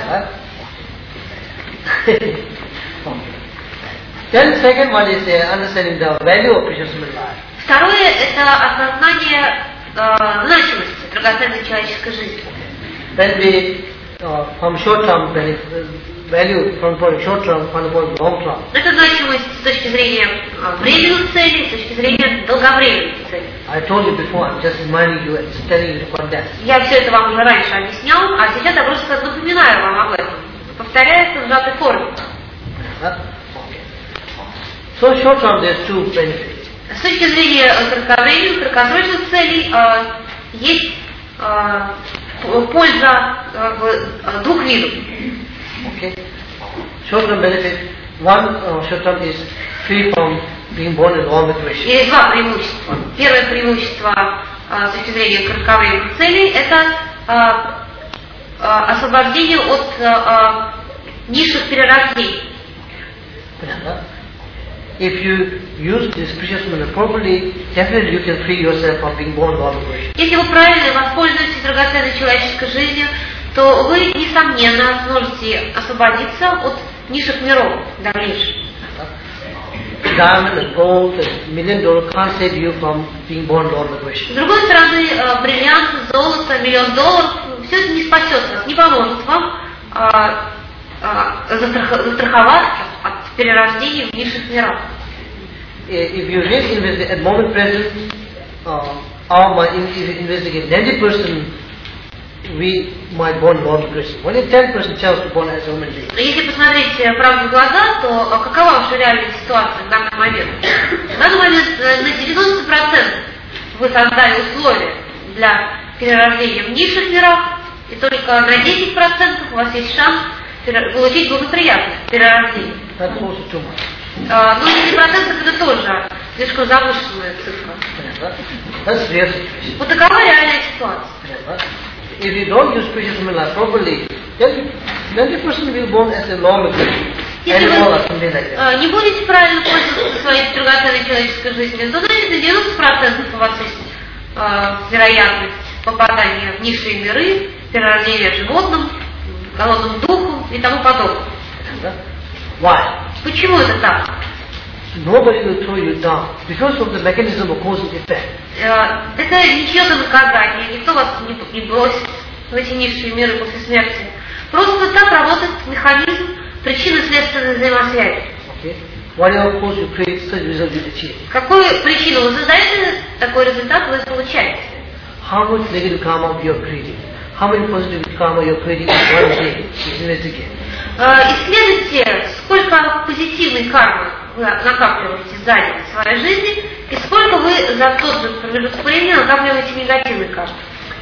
Then second one is understanding the value of precious human life. Второе – это осознание значимости драгоценной человеческой жизни. Then we, from short term value, from short term, from long term. Это значимость с точки зрения временных целей, с точки зрения долговременных целей. I told you before, I'm just reminding you and telling you to condense. Я все это вам уже раньше объяснял, а сейчас я просто напоминаю вам об этом. Повторяется в сжатой форме. So short term there's two benefits. С точки зрения кратковременных, краткосрочных целей есть польза двух видов. Okay. Short term benefit. One short term is free from being born in wrong situation. Есть два преимущества. Первое преимущество с точки зрения кратковременных целей – это освобождение от низших перерождений. If you use this precious mineral properly, definitely you can free yourself from being born in wrong situation. Если вы правильно воспользуетесь драгоценной человеческой жизнью, то вы, несомненно, сможете освободиться от низших миров дальнейших. Diamond and gold and $1 million can't save you from being born in wrong situation. С другой стороны, бриллианты, золото, $1 миллион, все это не спасет вас, не поможет вам застраховаться от перерождения в низших мирах. If you really investigate at moment present, if you investigate 90%, we might born in wrong situation. Only 10% chance to born as a human being. Если посмотреть правду в глаза, то какова ваша реальная ситуация в данный момент? В данный момент на 90% вы создали условия для перерождения в низших мирах, и только на 10% у вас есть шанс получить благоприятное перерождение. That's also too much. Но 10% это тоже слишком завышенная цифра. That's real situation. Вот такова реальная ситуация. If you don't use precious minerals properly, then the person will born as a normal person. Если вы не будете правильно пользоваться своей драгоценной человеческой жизнью, то значит на 90% у вас есть вероятность попадания в низшие миры, перерождения животным, голодным духом и тому подобное. Why? Почему это так? Nobody will throw you down because of the mechanism of cause and effect. Это не чье-то наказание, никто вас не бросит в эти низшие миры после смерти. Просто так работает механизм причинно-следственной взаимосвязи. Okay. Whatever cause you create, such result you achieve. Какую причину вы создаете, такой результат вы получаете. How much negative karma you are creating? How many positive karma you are creating in one day? Investigate. Исследуйте, сколько позитивной кармы вы накапливаете за день в своей жизни, и сколько вы за тот же промежуток времени накапливаете негативной кармы.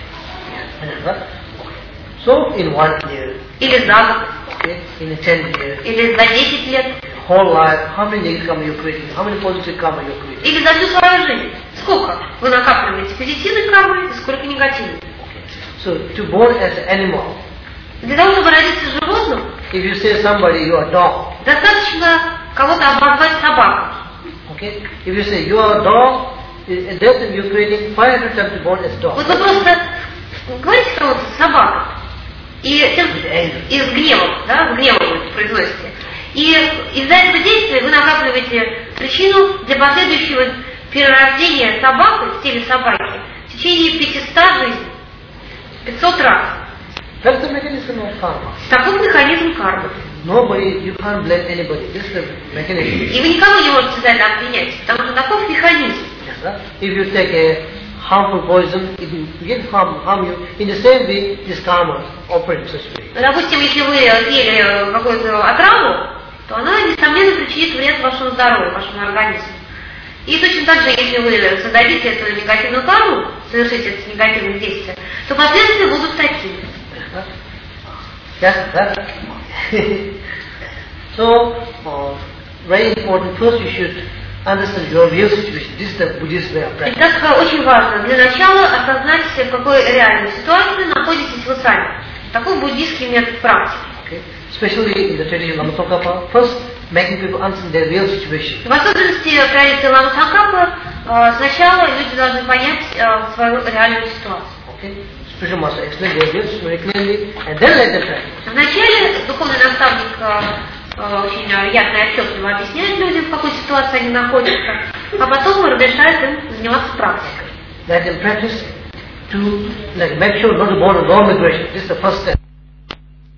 So, in 1 year, или за год, okay, in 10 years, или за 10 лет, whole life, how many negative karma you are creating? How many positive karma you are creating? или за всю свою жизнь, сколько вы накапливаете позитивной кармы и сколько негативной. So, to born as an animal, для того, чтобы родиться животным, if you say somebody you are a dog, достаточно кого-то обозвать собакой. okay? If you say you are a dog, at that time you are creating 500 times to born as a dog. Вот вы просто говорите кого-то собака, и с гневом, да, с гневом вы произносите. И из-за этого действия вы накапливаете причину для последующего перерождения собакой в теле собаки в течение 500 жизней. 500 раз. That's the mechanism of karma. Таков механизм кармы. Nobody, you can't blame anybody. This is the mechanism. И вы никого не можете за это обвинять, потому что таков механизм. If you take a harmful poison, it will harm you. In the same way, this karma operates this way. Допустим, если вы съели какую-то отраву, то она, несомненно, причинит вред вашему здоровью, вашему организму. И точно так же, если вы создадите эту негативную карму, совершите эти негативные действия, то последствия будут такими. So, very important. First, you should understand your real situation. This is the Buddhist way of practice. Итак, очень важно для начала осознать, в какой реальной ситуации находитесь вы сами. Такой буддийский метод практики. Okay. Especially in the tradition of Lama Tsongkhapa, first making people understand their real situation. В особенности в традиции Лама Цонгхапа сначала люди должны понять свою реальную ситуацию. Okay. Spiritual master explain their real situation very clearly, and then let them practice. Вначале духовный наставник очень ясно и отчетливо объясняет людям, в какой ситуации они находятся, а потом разрешает им заниматься практикой. Let them practice to make sure not to born a wrong migration. This is the first step.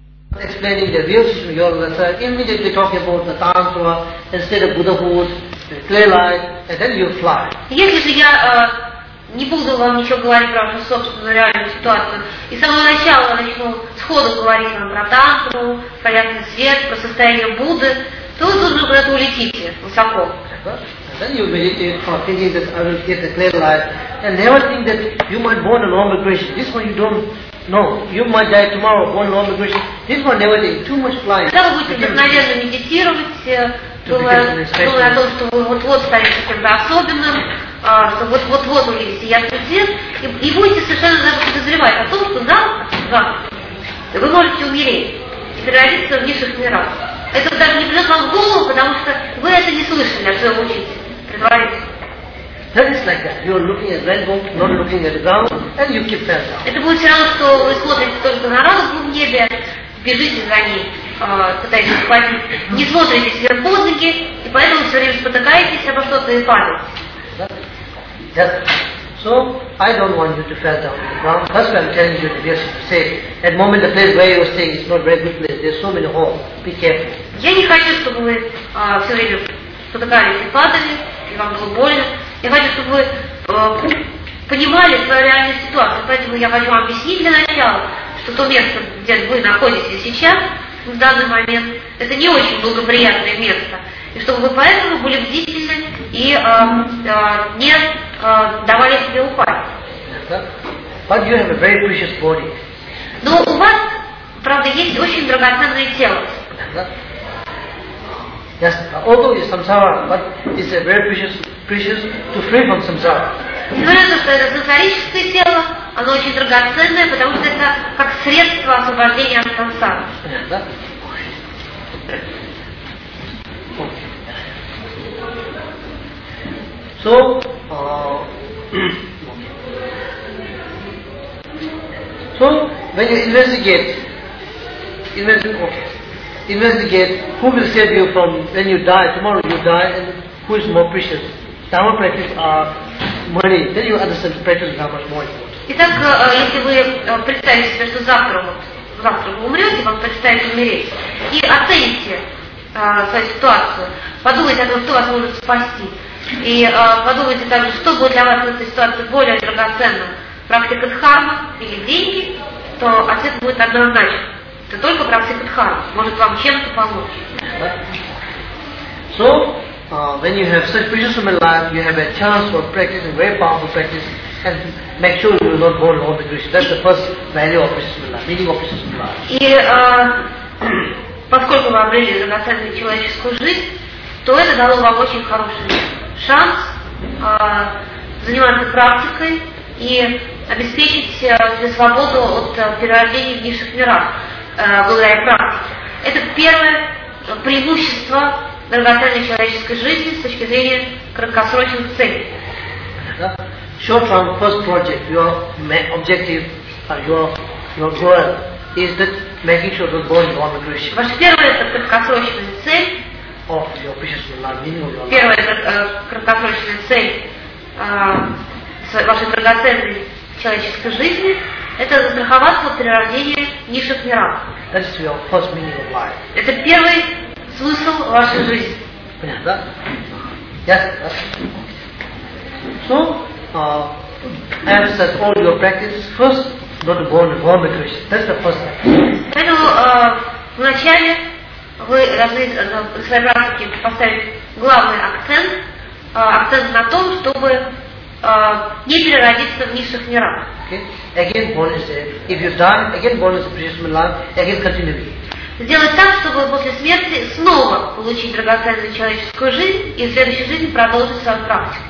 Explaining the real situation, you're immediately talking about the Tantra instead of Buddhahood, clay life, and then you fly. Если же я не буду вам ничего говорить про вашу собственную реальную ситуацию, и с самого начала начну сходу говорить вам про тантру, про ясный свет, про состояние Будды, то вы тут же куда-то улетите высоко. And then you meditate for thinking that I will get a clear life, and never think that you might born a normal creation. This one you don't know. You might die tomorrow, born a normal creation. This one never think. Too much flying. Когда вы будете вдохновенно медитировать, думая о том, что вы вот-вот станете чем-то особенным, что вот-вот увидите ясный свет, и будете совершенно подозревать о том, что завтра вы можете умереть и переродиться в низших мирах. Это даже не придет вам в голову, потому что вы это не слышали от своего учителя. Предварительно. That is like that. You are looking at rainbow, not looking at the ground, and you keep fell down. Это будет все равно, что вы смотрите только на радугу в небе, бежите за ней, пытаетесь схватить, не смотрите себе под ноги, и поэтому все время спотыкаетесь обо что-то и падаете. Yes. So, I don't want you to fall down to the ground. That's why I'm telling you to say, at the moment the place where you're staying is not a very good place. There's so many holes. Be careful. Я не хочу, чтобы вы все время спотыкались и падали, и вам было больно. Я хочу, чтобы вы понимали свою реальную ситуацию. Поэтому я хочу вам объяснить для начала, что то место, где вы находитесь сейчас, в данный момент, это не очень благоприятное место. И чтобы вы поэтому были бдительны и не давали себе упасть. But you have a very precious body. Но у вас, правда, есть очень драгоценное тело. Yes, although it's samsara, but it's a very precious to free from samsara. Несмотря на то, что это сансарическое тело, оно очень драгоценное, потому что это как средство освобождения от сансары. So, when you investigate who will save you from when you die, tomorrow you die, and who is more precious. Dharma practice or money, then you understand practice is how much more important. Итак, если вы представите себе, что завтра вы умрете, вам предстоит умереть, и оцените свою ситуацию, подумайте о том, что вас может спасти, и подумайте также, что будет для вас в этой ситуации более драгоценным, практика дхармы или деньги, то ответ будет однозначен. Это только практика дхармы может вам чем-то помочь. So, when you have such precious human life, you have a chance for practicing very powerful practice, and make sure you will not go wrong with Krishna. That's the first value of precious human life, meaning of precious human life. И поскольку вы обрели драгоценную человеческую жизнь, то это дало вам очень хороший шанс заниматься практикой и обеспечить себе свободу от перерождения в низших мирах благодаря практике. Это первое преимущество драгоценной человеческой жизни с точки зрения краткосрочных целей. Short term first project, your objective, your goal is that making sure that born born with Krishna. Ваша первая краткосрочная цель. Of your precious life, meaning of your life. Первая краткосрочная цель вашей драгоценной человеческой жизни – это застраховаться от перерождения в низших мирах. That is your first meaning of life. Это первый смысл вашей жизни. Понятно? Yes. So, emphasize all your practice first, not to born with Krishna. That's the first thing. Поэтому вначале вы должны в своей практике поставить главный акцент на том, чтобы не переродиться в низших мирах. Okay. Again, born is there. If you die, again born is a precious human life. Again, continue. Сделать так, чтобы после смерти снова получить драгоценную человеческую жизнь и в следующей жизни продолжить свою практику.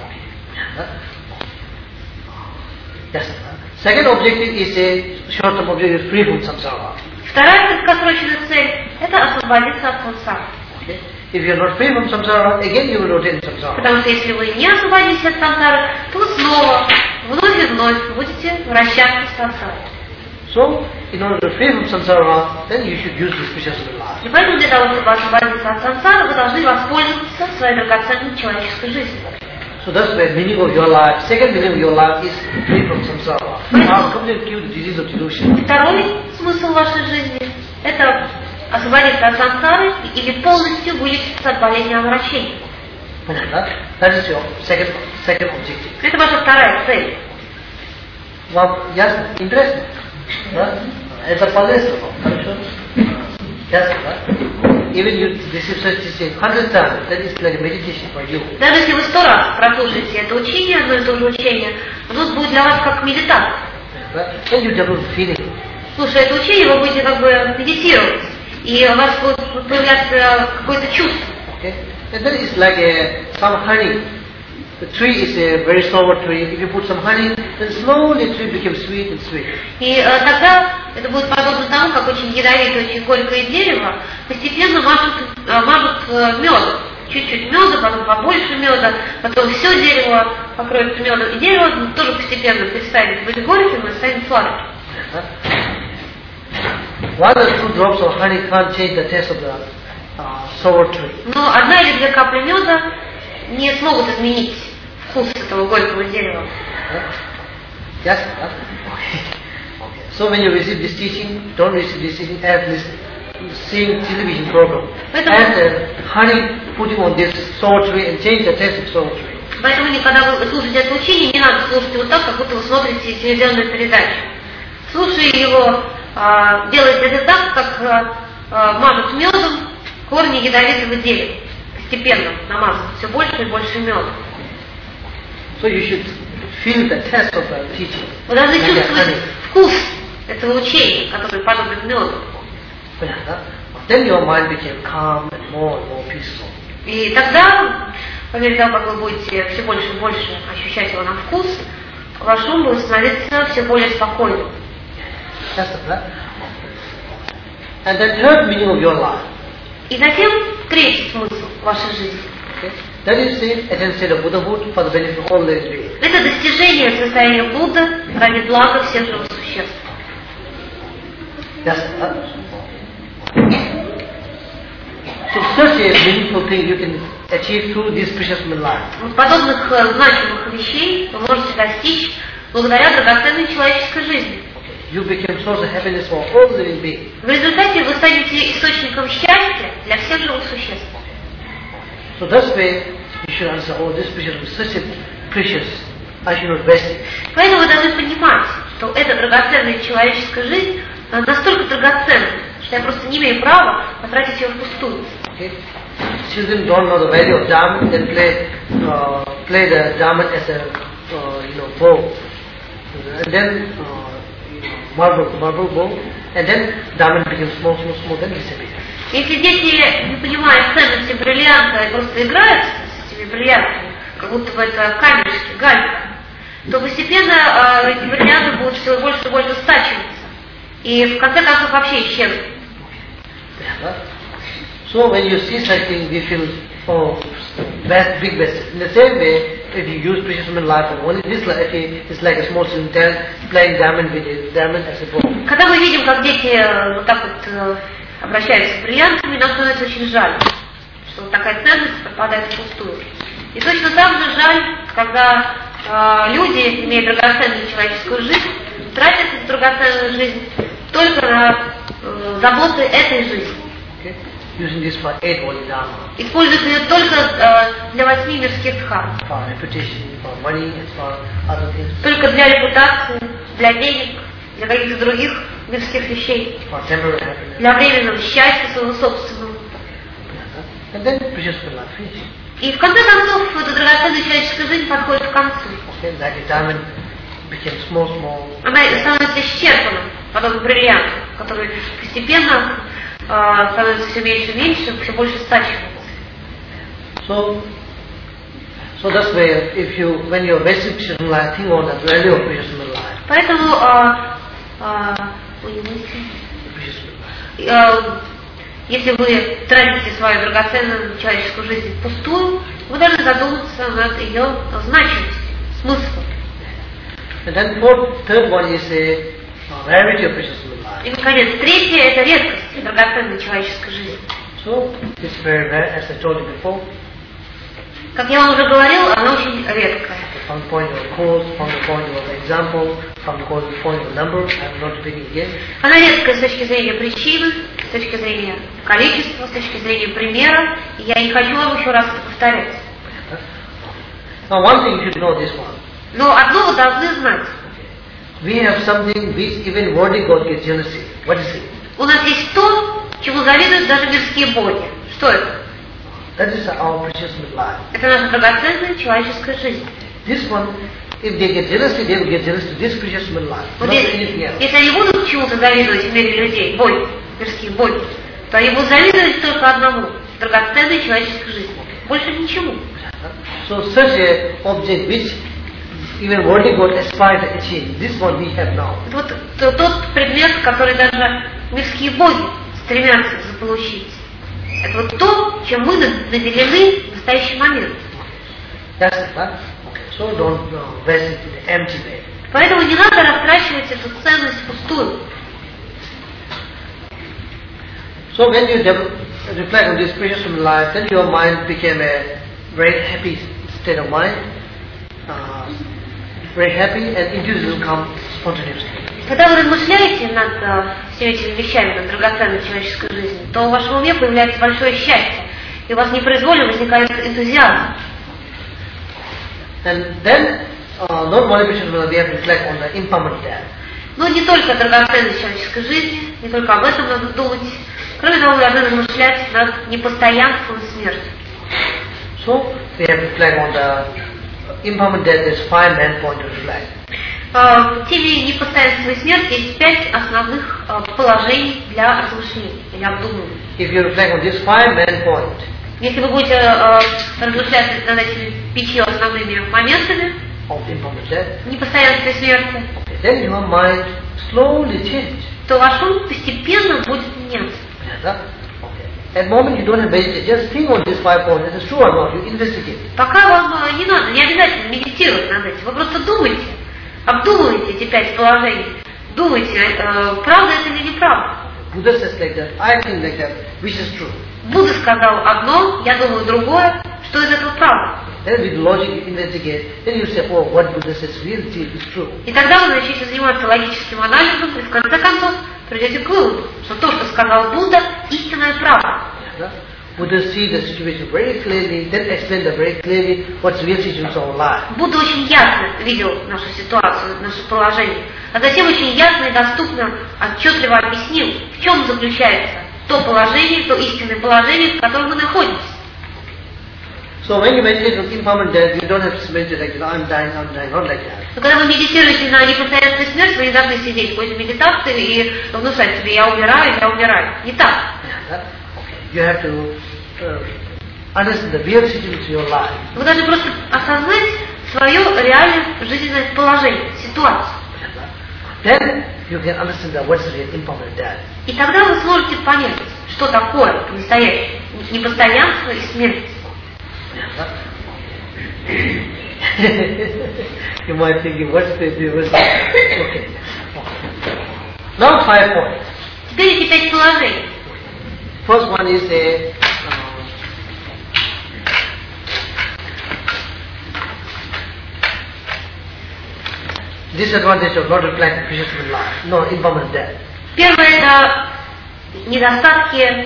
Yes. Second objective is a short-term objective, free from samsara. Вторая краткосрочная цель – это освободиться от сансары. Okay. If you are not free from samsara, again you will remain in samsara. Потому что если вы не освободитесь от сансары, то вы снова, вновь и вновь будете вращаться в сансаре. So, in order to free from samsara, then you should use this precious life. И поэтому для того, чтобы освободиться от сансары, вы должны воспользоваться своей драгоценной человеческой жизнью. So that's the meaning of your life. Second meaning of your life is free from samsara. Now completely cure the disease of delusion. Второй смысл вашей жизни – это освободиться от сансары или полностью вылечиться от болезни омрачения. Понятно? That is your second objective. Это ваша вторая цель. Вам ясно? Интересно? Да? Это полезно вам, хорошо? Ясно, да? Even you receive such teaching 100 times, that is like meditation for you. Даже если вы 100 раз прослушаете это учение, одно и то же учение, оно будет для вас как медитация. Then you develop feeling. Слушая это учение, вы будете как бы медитировать, и у вас будет появляться какое-то чувство. Okay? And then it's like some honey. The tree is a very sour tree. If you put some honey, then slowly the tree becomes sweet and sweet. И тогда это будет подобно тому, как очень ядовитое, очень горькое дерево постепенно мажут медом. Чуть-чуть меда, потом побольше меда, потом все дерево покроется медом. И дерево тоже постепенно перестанет быть горьким и станет сладким. One or two drops of honey can't change the taste of the sour tree. Но одна или две капли меда не смогут изменить вкус этого горького дерева. Yes? Okay. So when you receive this teaching, don't receive this teaching as this seeing television program. As the honey putting on this sour tree and change the taste of sour tree. Поэтому, когда вы слушаете это учение, не надо слушать его так, как будто вы смотрите телевизионную передачу. Слушая его, делайте это так, как мажут медом корни ядовитого дерева. Постепенно намазывать все больше и больше меда. So you should feel the taste of the teaching. Вы должны чувствовать вкус этого учения, который подобен меду. Then your mind became calm and more peaceful. И тогда, по мере того, как вы будете все больше и больше ощущать его на вкус, ваш ум будет становиться все более спокойным. And the third meaning of your life. И затем третий смысл вашей жизни. That is the attention of Buddhahood for the benefit of all living beings. Это достижение состояния Будды ради блага всех живых существ. So such a meaningful thing you can achieve through this precious human life. Подобных значимых вещей вы можете достичь благодаря драгоценной человеческой жизни. You become source of happiness for all living beings. В результате вы станете источником счастья для всех живых существ. So this way you should answer, oh, this precious is such a precious, I should not waste it. Поэтому вы должны понимать, что эта драгоценная человеческая жизнь настолько драгоценна, что я просто не имею права потратить ее впустую. Okay. Children don't know the value of diamond, then play the diamond as a bow, and then marble bow, and then diamond becomes small, then disappears. Если дети, не понимая ценности бриллианта, просто играют с этими бриллиантами, как будто бы это камешки, галька, то постепенно эти бриллианты будут все больше и больше стачиваться. И в конце концов вообще исчезнут. So when you see such thing, we feel, oh, big message. In the same way, if you use precious human life, only this life is like a small student playing diamond with a diamond as a bow. Когда мы видим, как дети вот так вот обращаются с бриллиантами, нам становится очень жаль, что вот такая ценность пропадает впустую. И точно так же жаль, когда люди, имея драгоценную человеческую жизнь, тратят эту драгоценную жизнь только на заботы этой жизни. Okay. Using this for 8 holy dharma. Используют ее только для 8 мирских дхарм. For reputation, for money, and for other things. Только для репутации, для денег, для каких-то других мирских вещей. For temporary happiness. Для временного счастья своего собственного. And then precious human life finishes. И в конце концов, эта драгоценная человеческая жизнь подходит к концу. Okay, like a diamond became small. Она становится исчерпанным, подобно бриллианту, который постепенно становится все меньше и меньше, все больше стачивается. So that's why when you basic human life, think on the value of precious human life. Поэтому если вы тратите свою драгоценную человеческую жизнь впустую, вы должны задуматься над ее значимостью, смыслом. And then third one is a rarity of precious human life. И, наконец, третье – это редкость драгоценной человеческой жизни. So it's very rare, as I told you before. Как я вам уже говорил, она очень редкая. From the point of cause, from the point of example, from the point of number, I'm not speaking again. Она редкая с точки зрения причины, с точки зрения количества, с точки зрения примера. И я не хочу вам еще раз это повторять. Now one thing you should know this one. Но одно вы должны знать. We have something which even worldly God gets jealousy. What is it? У нас есть то, чему завидуют даже мирские боги. Что это? That is our precious life. Это наша драгоценная человеческая жизнь. This one, if they get jealousy, they will get jealous to this precious life, Вот not anything else. если они будут чему-то завидовать в мире людей, боги, мирские боги, то они будут завидовать только одному – драгоценной человеческой жизни. Больше ничему. So such a object which even worldly God aspire to achieve, this one we have now. Вот тот предмет, который даже мирские боги стремятся заполучить. Это вот то, чем мы наделены в настоящий момент. That's it, huh? So don't waste it in the empty way. Поэтому не надо растрачивать эту ценность впустую. So when you reflect on this precious life, then your mind became a very happy state of mind, very happy, and enthusiasm come spontaneously. Когда вы размышляете над всеми этими вещами, над драгоценной человеческой жизнью, то в вашем уме появляется большое счастье, и у вас непроизвольно возникает энтузиазм. And then, not only we have to reflect on the impermanent death. Но не только о драгоценной человеческой жизни, не только об этом надо думать. Кроме того, вы должны размышлять над непостоянством смерти. So, we have to reflect on the impermanent death. There's 5 main points to reflect. В теме непостоянства и смерти есть 5 основных положений для размышлений или обдумывания. If you reflect on these 5 main points, если вы будете размышлять над этими 5 основными моментами непостоянства и смерти, then your mind slowly changes. То ваш ум постепенно будет меняться. At the moment you don't have meditation, just think on these 5 points. Is it true or not? You investigate. Пока вам не надо, не обязательно медитировать над этим. Вы просто думайте, обдумывайте эти 5 положений. Думайте, правда это или неправда. Buddha says like that, I think like that, which is true. Будда сказал одно, я думаю другое, что из этого правда. Then with logic you investigate, then you say, oh, what Buddha says really is true. И тогда вы начнете заниматься логическим анализом, и в конце концов придете к выводу, что то, что сказал Будда, истинная правда. Buddha see the situation very clearly, then explain the very clearly what's real situation of our life. Будда очень ясно видел нашу ситуацию, наше положение, а затем очень ясно и доступно, отчетливо объяснил, в чем заключается то положение, то истинное положение, в котором мы находимся. So when you meditate on impermanent death, you don't have to meditate like, I'm dying, not like that. Но когда вы медитируете на непостоянную смерть, вы не должны сидеть в какой-то медитации и внушать себе, я умираю. Не так. You have to understand the real situation of your life. Вы должны просто осознать свое реальное жизненное положение, ситуацию. Then you can understand what's the real impermanent death. И тогда вы сможете понять, что такое настоящее непостоянство и смерть. You might think, what's the okay. Now 5 points. Теперь эти 5 положений. First one is a disadvantage of not reflecting precious life, no impermanent death. Первое – это недостатки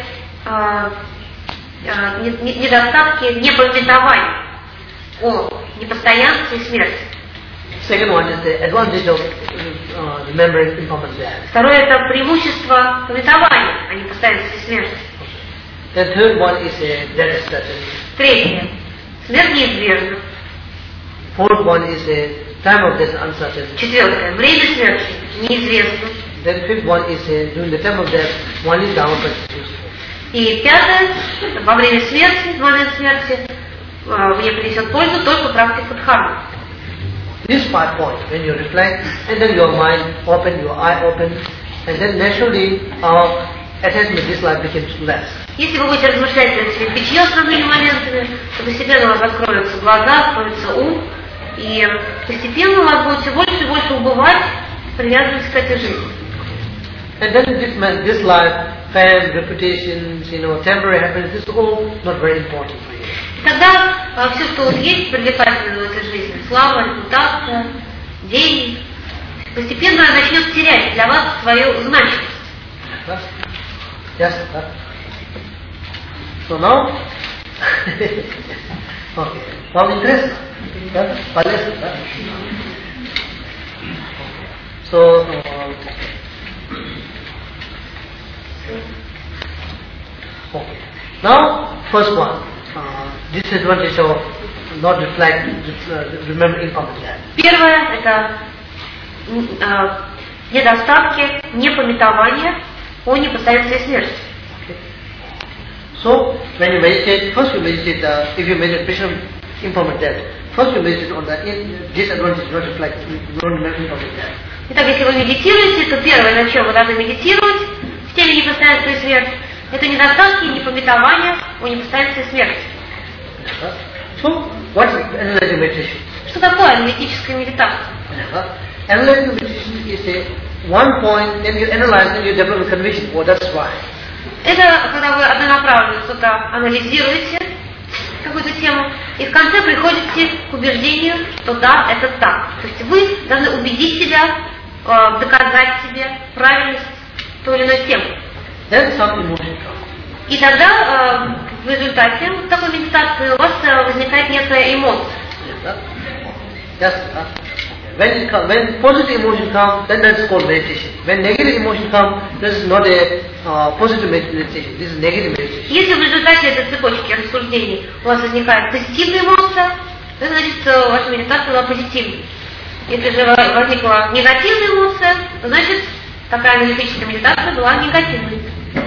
непометования о непостоянстве и смерти. Second one is the advantage of remembering impermanent death. Второе – это преимущество пометования о непостоянстве и смерти. The third one is a death is certain. Третье – смерть неизбежна. Fourth one is a time of death uncertain. Четвертое – время смерти неизвестно. Then fifth one is during the time of death, one is down but it's useful. И пятое – во время смерти, в момент смерти, мне принесет пользу только практика дхармы. These 5 points, when you reflect, and then your mind open, your eye open, and then naturally our attachment to this life becomes less. Если вы будете размышлять над этими 5 основными моментами, то постепенно у вас откроются глаза, откроется ум, и постепенно у вас будет все больше и больше убывать привязанность к этой жизни. And then this life, fame, reputations, temporary happiness, this is all not very important for you. И тогда все, что вот есть привлекательно в этой жизни, слава, репутация, деньги, постепенно начнет терять для вас свою значимость. Yes. So now, Okay. Вам интересно? Да? Полезно, да? So, okay. Now, first one, disadvantage of not reflect, remember impermanent. Первое – это недостатки непометования о непостоянстве смерти. So, when you meditate, first you meditate, if you meditate impermanent death, first you meditate on the disadvantage, not reflect, don't remember impermanent death. Итак, если вы медитируете, то первое, на чем вы должны медитировать в теме непостоянства и смерти, это недостатки и непометования о непостоянстве и смерти. So, what is analytic meditation? Что такое аналитическая медитация? Analytic meditation is a one point, then you analyze, then you develop a conviction. Oh, that's why. Это когда вы однонаправленно что-то анализируете, какую-то тему, и в конце приходите к убеждению, что да, это так. То есть вы должны убедить себя, доказать себе правильность той или иной темы. Then some emotion comes. И тогда в результате такой медитации у вас возникает некая эмоция. Yes, when positive emotion comes, then that's called meditation. When negative emotion comes, this is not a positive meditation. This is negative meditation. Если в результате этой цепочки рассуждений у вас возникает позитивная эмоция, то значит ваша медитация была позитивной. Если же возникла негативная эмоция, то значит такая аналитическая медитация была негативной.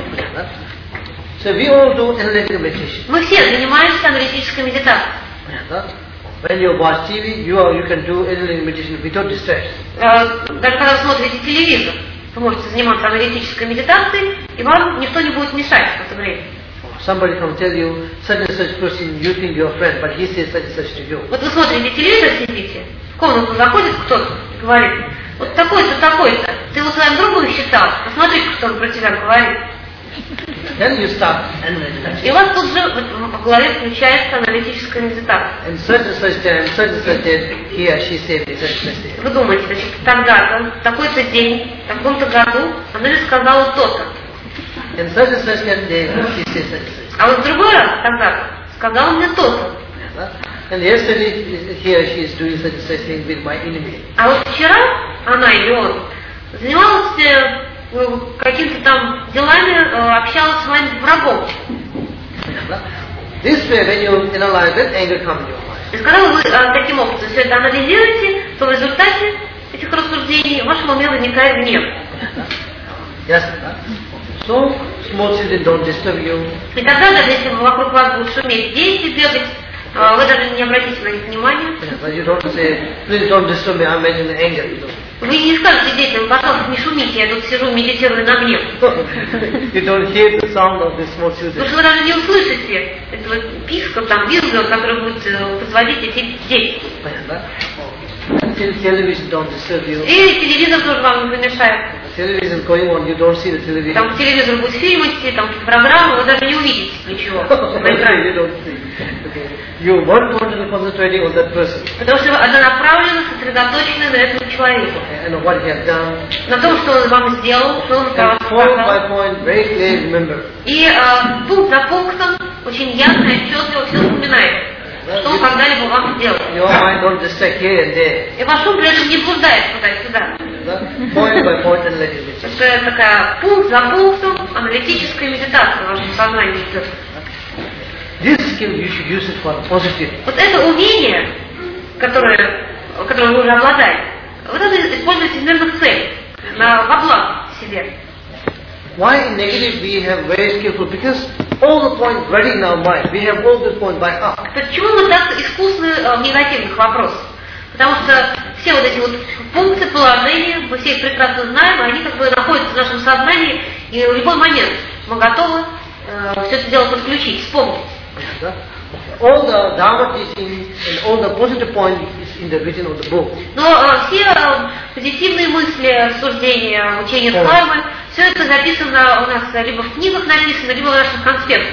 So we all do analytical meditation. Мы все занимаемся аналитической медитацией. When you watch TV, you can do analytical meditation without distress. Даже когда вы смотрите телевизор, вы можете заниматься аналитической медитацией, и вам никто не будет мешать в это время. Somebody can tell you such and such person, you think your friend, but he says such and such to you. Вот вы смотрите телевизор, сидите, в комнату заходит кто-то и говорит: вот такой-то, такой-то, ты его своим другом считал, посмотри, что он про тебя говорит. Then you start analyzing. И у вас тут же в голове включается аналитическая медитация. And such and such day, he or she said such and such day. Вы думаете, значит, тогда-то, в такой-то день, в таком-то году, она же сказала то-то. And such day, she said such and such. А вот в другой раз, тогда-то, сказала мне то-то. And yesterday, he or she is doing such and such thing with my enemy. А вот вчера она или он занималась какими-то там делами, общалась с моим врагом. This way, when you analyze it, anger comes in your mind. И когда вы таким образом все это анализируете, то в результате этих рассуждений в вашем уме возникает гнев. Yes, so small children don't disturb you. И тогда, даже если вокруг вас будут шуметь дети, бегать, вы даже не обратите на них внимания. But you don't say, please don't disturb me, I'm in anger. Вы не скажете детям: пожалуйста, не шумите, я тут сижу, медитирую на гнев. You don't hear the sound of the small children. Потому что вы даже не услышите этого писка, там, визга, который будет производить эти дети. Television don't disturb you. И телевизор тоже вам не помешает. Television going on, you don't see the television. Там телевизор будет фильм идти, там программы, вы даже не увидите ничего на экране. You don't see. Okay. You one point concentrating on that person. Потому что вы однонаправленно сосредоточены на этом человеке. And what he has done. На том, что он вам сделал, что он про вас Point by point, very clearly remember. И пункт за пунктом очень ясно и отчетливо все вспоминаете, что он когда-либо вам сделал. Your mind don't distract here and there. И ваш ум при этом не блуждает туда-сюда. Point by point analysis. Это такая пункт за пунктом аналитическая медитация в вашем сознании идет. This skill you should use it for positive. Вот это умение, которое вы уже обладаете, вы должны использовать именно в цель, во благо себе. Why in negative we have very skillful? Because all the points ready in our mind. We have all the points by heart. Почему мы так искусны в негативных вопросах? Потому что все вот эти вот пункты, положения, мы все их прекрасно знаем, они как бы находятся в нашем сознании, и в любой момент мы готовы все это дело подключить, вспомнить. All the Dharma teaching and all the positive points is in the written of the book. Но все позитивные мысли, рассуждения, учения Дхармы, все это записано у нас либо в книгах написано, либо в наших конспектах.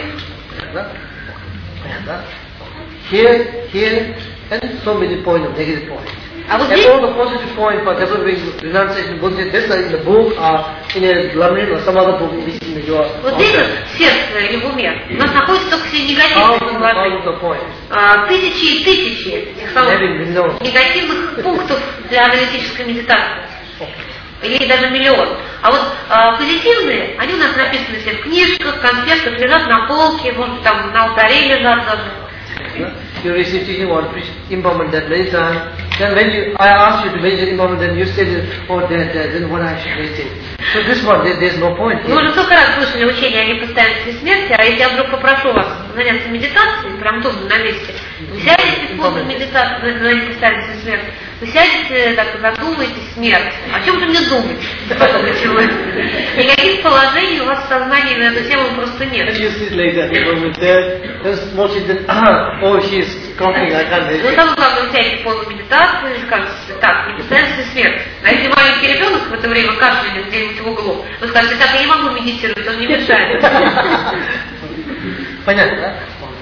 Here, and so many points of negative points. А вот And здесь, all the positive points for developing renunciation, both in the book or in a learning or some other book which in your вот здесь вот, в сердце или в уме, у нас находится только все негативные положения. Тысячи и тысячи этих самых негативных пунктов для аналитической медитации. Или даже миллион. А вот позитивные, они у нас написаны все в книжках, конспектах, лежат на полке, может быть, там на алтаре лежат даже. You receive teaching on impermanent many times. Then when I asked you to meditate impermanent, you said, oh, then what I should meditate. So this one, there's no point. Вы уже сколько раз слышали учение о непостоянстве смерти, а если я вдруг попрошу вас заняться медитацией, прям тут на месте, вы сядете после медитации на непостоянстве смерти, вы сядете, так и задумаетесь смерть. О чем же мне думать? Никаких положений у вас в сознании на эту тему просто нет. Ну, самое главное, вы сядете в позу медитации и скажете, так, непостоянстве смерти. А если маленький ребенок в это время кашляет где-нибудь в углу, вы скажете, так, я не могу медитировать, он не мешает. Понятно, да?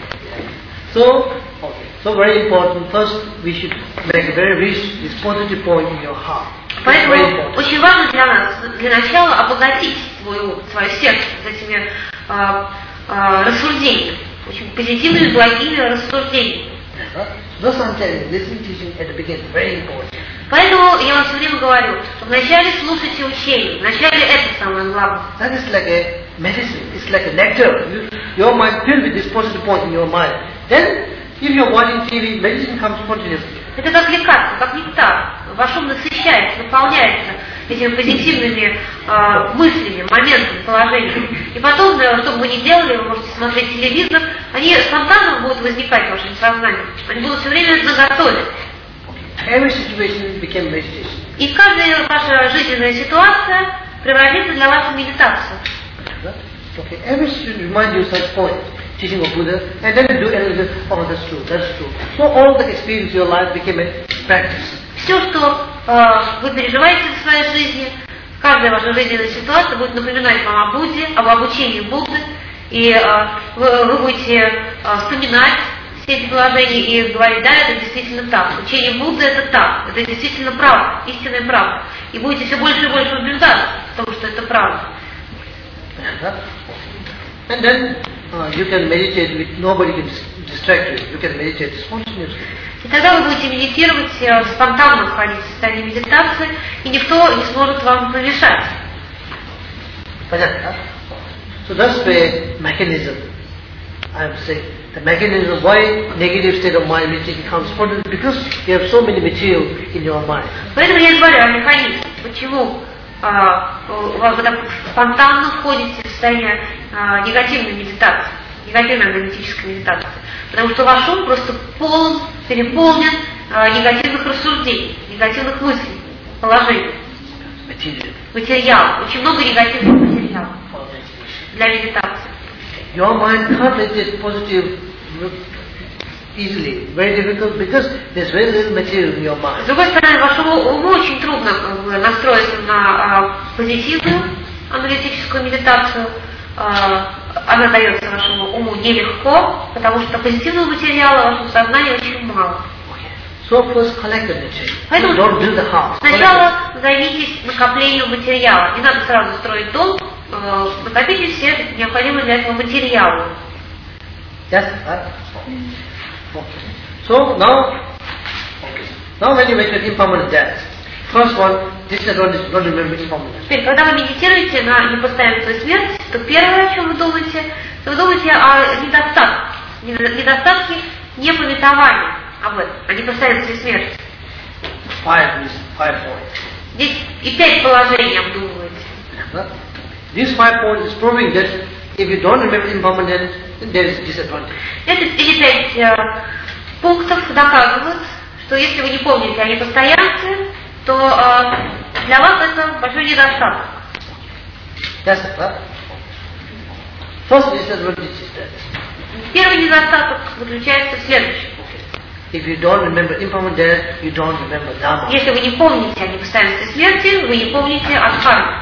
So very important. First, we should make a very rich, this positive point in your heart. Поэтому очень важно для нас, для начала, обогатить свое сердце этими рассуждениями, очень позитивными, благими рассуждениями. Thus I'm telling you, listening to teaching at the beginning, very important. Поэтому я вам все время говорю, что вначале слушайте учение, вначале это самое главное. That is like a medicine, it's like a nectar. Your mind filled with this positive point in your mind. Then, if you're watching TV, medicine comes continuously. Это как лекарство, как нектар. Ваш ум насыщается, наполняется этими позитивными мыслями, моментами, положениями. И потом, что бы вы ни делали, вы можете смотреть телевизор, они спонтанно будут возникать в вашем сознании. Они будут все время наготове. Every situation became meditation. И каждая ваша жизненная ситуация превратится для вас в медитацию. Okay, every situation reminds you of such point, teaching of Buddha, and then you do analysis, oh, that's true, that's true. So all the experience of your life became a practice. Все, что вы переживаете в своей жизни, каждая ваша жизненная ситуация будет напоминать вам о Будде, об обучении Будды, и вы будете вспоминать все эти положения и говорить, да, это действительно так. Учение Будды это так, это действительно правда, истинная правда. И будете все больше и больше убеждаться в том, что это правда. And then you can meditate with nobody can distract you. You can meditate spontaneously. И тогда вы будете медитировать, спонтанно входить в состояние медитации, и никто не сможет вам помешать. Понятно? So that's the mechanism. I am saying the mechanism why negative state of mind meditation comes spontaneously because you have so many material in your mind. Поэтому я говорю о механизме, почему вы так спонтанно входите в состояние негативной медитации, негативной аналитической медитации. Потому что ваш ум просто полон, переполнен негативных рассуждений, негативных мыслей, положений, материалов. Очень много негативных материалов для медитации. Your mind can't meditate positive easily, very difficult because there's very little material in your mind. С другой стороны, вашему уму очень трудно настроиться на позитивную аналитическую медитацию. Она дается вашему уму нелегко, потому что позитивного материала в вашем сознании очень мало. So first collect the material. Поэтому Don't build the house. сначала займитесь накоплением материала. Не надо сразу строить дом, накопите все необходимые для этого материалы. Yes, right? So now when you meditate impermanent death, first one, disadvantage, don't remember impermanent. Теперь, когда вы медитируете на непостоянную смерть, то первое, о чем вы думаете о недостатках. Недостатки непамятования об этом, о непостоянстве смерти. 5 points. Здесь и 5 положений обдумываете. These 5 points is proving that if you don't remember impermanent, then there is disadvantage. Эти 5 пунктов доказывают, что если вы не помните о непостоянстве, то для вас это большой недостаток. That's right. First disadvantage is that. Первый недостаток заключается в следующем. If you don't remember impermanent death, you don't remember Dharma. Если вы не помните о непостоянстве смерти, вы не помните о дхарме.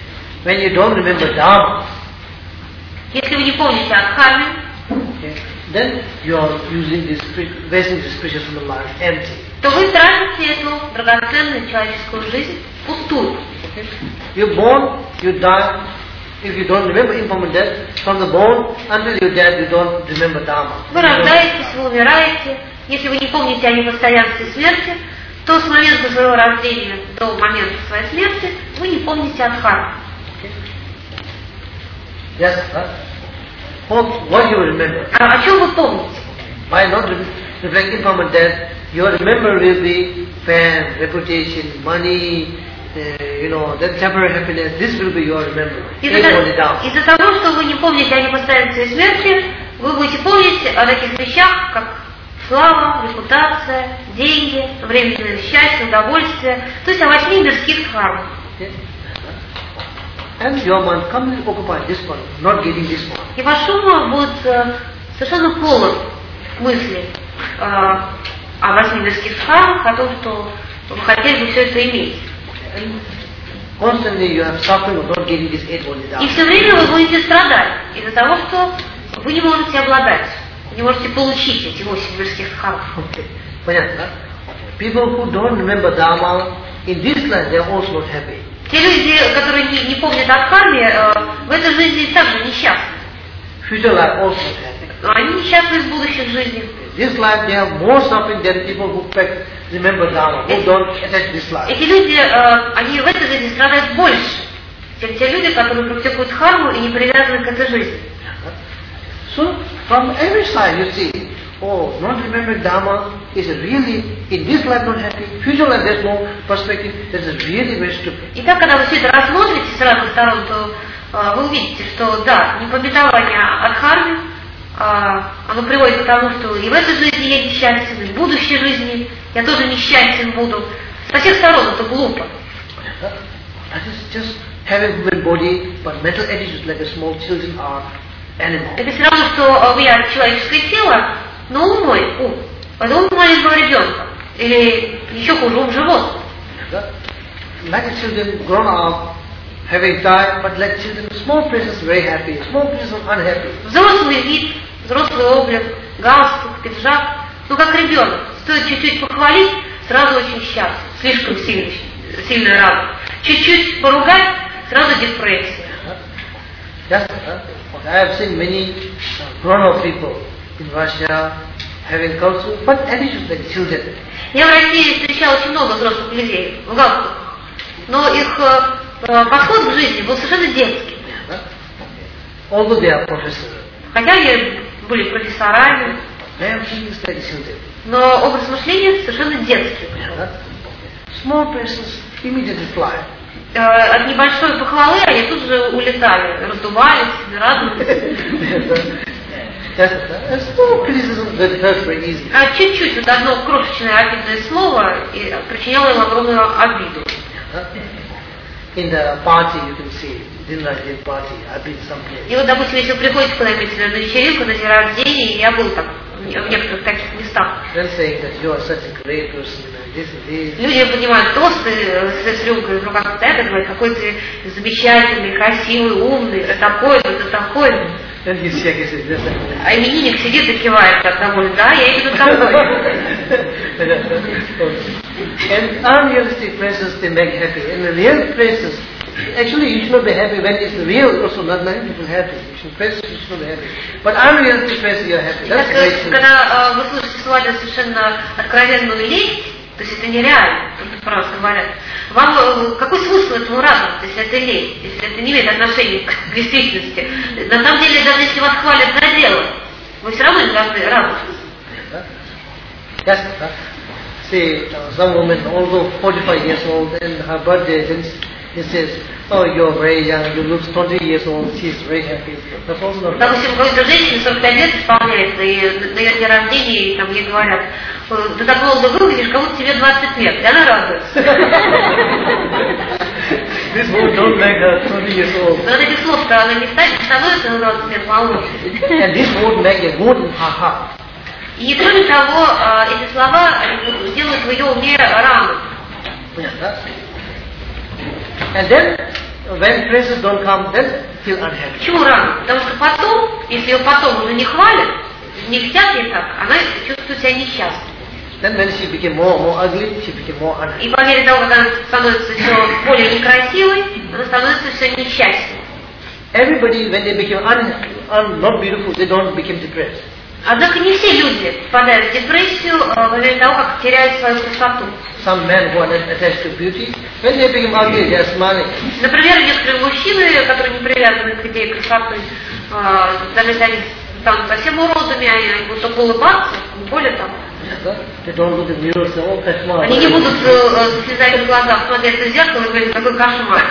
When you don't remember Dharma, если вы не помните о дхарме, then you are using this, wasting this precious human life empty. То вы тратите эту драгоценную человеческую жизнь впустую. Okay? You're born, you die. If you don't remember impermanent death, from the born until you're dead, you don't remember Dharma. Вы рождаетесь, вы умираете. Если вы не помните о непостоянстве смерти, то с момента своего рождения до момента своей смерти вы не помните о Дхарме. Yes, what you remember? А о чем вы помните? By not reflecting impermanent death, your remember will be fame, reputation, money, that temporary happiness. This will be your remember. Из-за того, что вы не помните о непостоянстве смерти, вы будете помнить о таких вещах, как слава, репутация, деньги, временное счастье, удовольствие, то есть о 8 мирских дхармах. And your mind completely occupied this one, not getting this one. И ваш ум будет совершенно полон мыслей о 8 мирских дхармах, о том, что вы хотели бы все это иметь. Constantly you have suffering of not getting this 8 body down. И все время вы будете страдать из-за того, что вы не можете обладать, не можете получить эти 8 мирских дхармах. Понятно? People who don't remember Dharma, in this life they are also not happy. Те люди, которые не помнят о дхарме, в этой жизни также несчастны. Future life also not happy. Они несчастны в будущих жизнях. This life they have more suffering than people who remember Dharma, who don't attach this life. Эти люди, они в этой жизни страдают больше, чем те люди, которые практикуют дхарму и не привязаны к этой жизни. So, from every side you see, not remembering Dharma is really, in this life not happy, future life there's no perspective, that is really very stupid. Итак, когда вы все это рассмотрите с разных сторон, то вы увидите, что да, непамятование о дхарме, оно приводит к тому, что и в этой жизни я несчастен, и в будущей жизни я тоже несчастен буду. Со всех сторон это глупо. That is just having human body, but mental attitudes like a small children are animal. Это все равно, что я человеческое тело, но ум мой, это ум маленького ребенка. Или еще хуже, ум животного. Like a children grown up, having died, but like children, small places very happy, small places unhappy. Взрослый вид, взрослый облик, галстук, пиджак, как ребенок. Стоит чуть-чуть похвалить, сразу очень счастлив, слишком сильная радость. Чуть-чуть поругать, сразу депрессия. Yes, I have seen many grown-up people in Russia having culture, but attitudes like children. Я в России встречал очень много взрослых людей в галстуках, но их подход к жизни был совершенно детский. Although they are professors. Хотя они были профессорами, но образ мышления совершенно детский. Small persons immediately fly. От небольшой похвалы они тут же улетали, раздувались, радовались. А чуть-чуть, вот одно крошечное обидное слово причиняло им огромную обиду. In the party you can see, dinner party, I've been someplace. И вот, допустим, если вы приходите куда-нибудь на вечеринку, на день рождения, я был там в некоторых таких местах. Then saying that you are such a great person, this and this. Люди поднимают тосты с рюмкой в руках, это говорят, какой ты замечательный, красивый, умный, ты такой, ты такой. Then he says, this. А именинник сидит и кивает, как довольно, да, я именно такой. And unrealistic places they make happy. In the real places, actually you should not be happy when it's real also not many people happy. You should not be happy. But unrealistic places you are happy. That's great. Когда вы слышите слово совершенно откровенную лесть, то есть это нереально, то, что просто говорят. Вам какой смысл этому радоваться, если это лесть, если это не имеет отношения к действительности? На самом деле, даже если вас хвалят за дело, вы все равно не должны радоваться. Yes, say some woman, although 45 years old, and her birthday, then he says, oh, you're very young, you look 20 years old, she's very happy. That's also not. Допустим, какой-то женщине 45 лет исполняется, и на ее дне рождения там ей говорят, ты так молодо выглядишь, как будто тебе 20 лет, и она радуется. This word don't make her 20 years old. Но от этих слов-то она не становится на 20 лет моложе. And this word make a good in her heart. И кроме того, эти слова делают в ее уме рану. And then, when praises don't come, then feel unhappy. Почему рану? Потому что потом, если ее потом уже не хвалят, не всякий так, она чувствует себя несчастной. Then when she became more ugly, she became more unhappy. И по мере того, как она становится все более некрасивой, она становится все несчастнее. Everybody, when they become not beautiful, they don't become depressed. Однако не все люди впадают в депрессию во время того, как теряют свою красоту. Some men who are attached to beauty, when they become ugly, they are smiling. Например, некоторые мужчины, которые не привязаны к идее красоты, даже если они станут совсем уродами, они будут только улыбаться, более того. They don't look in mirrors, say, oh, кошмар. Они не будут с слезами в глазах смотреться в зеркало и говорить, какой кошмар.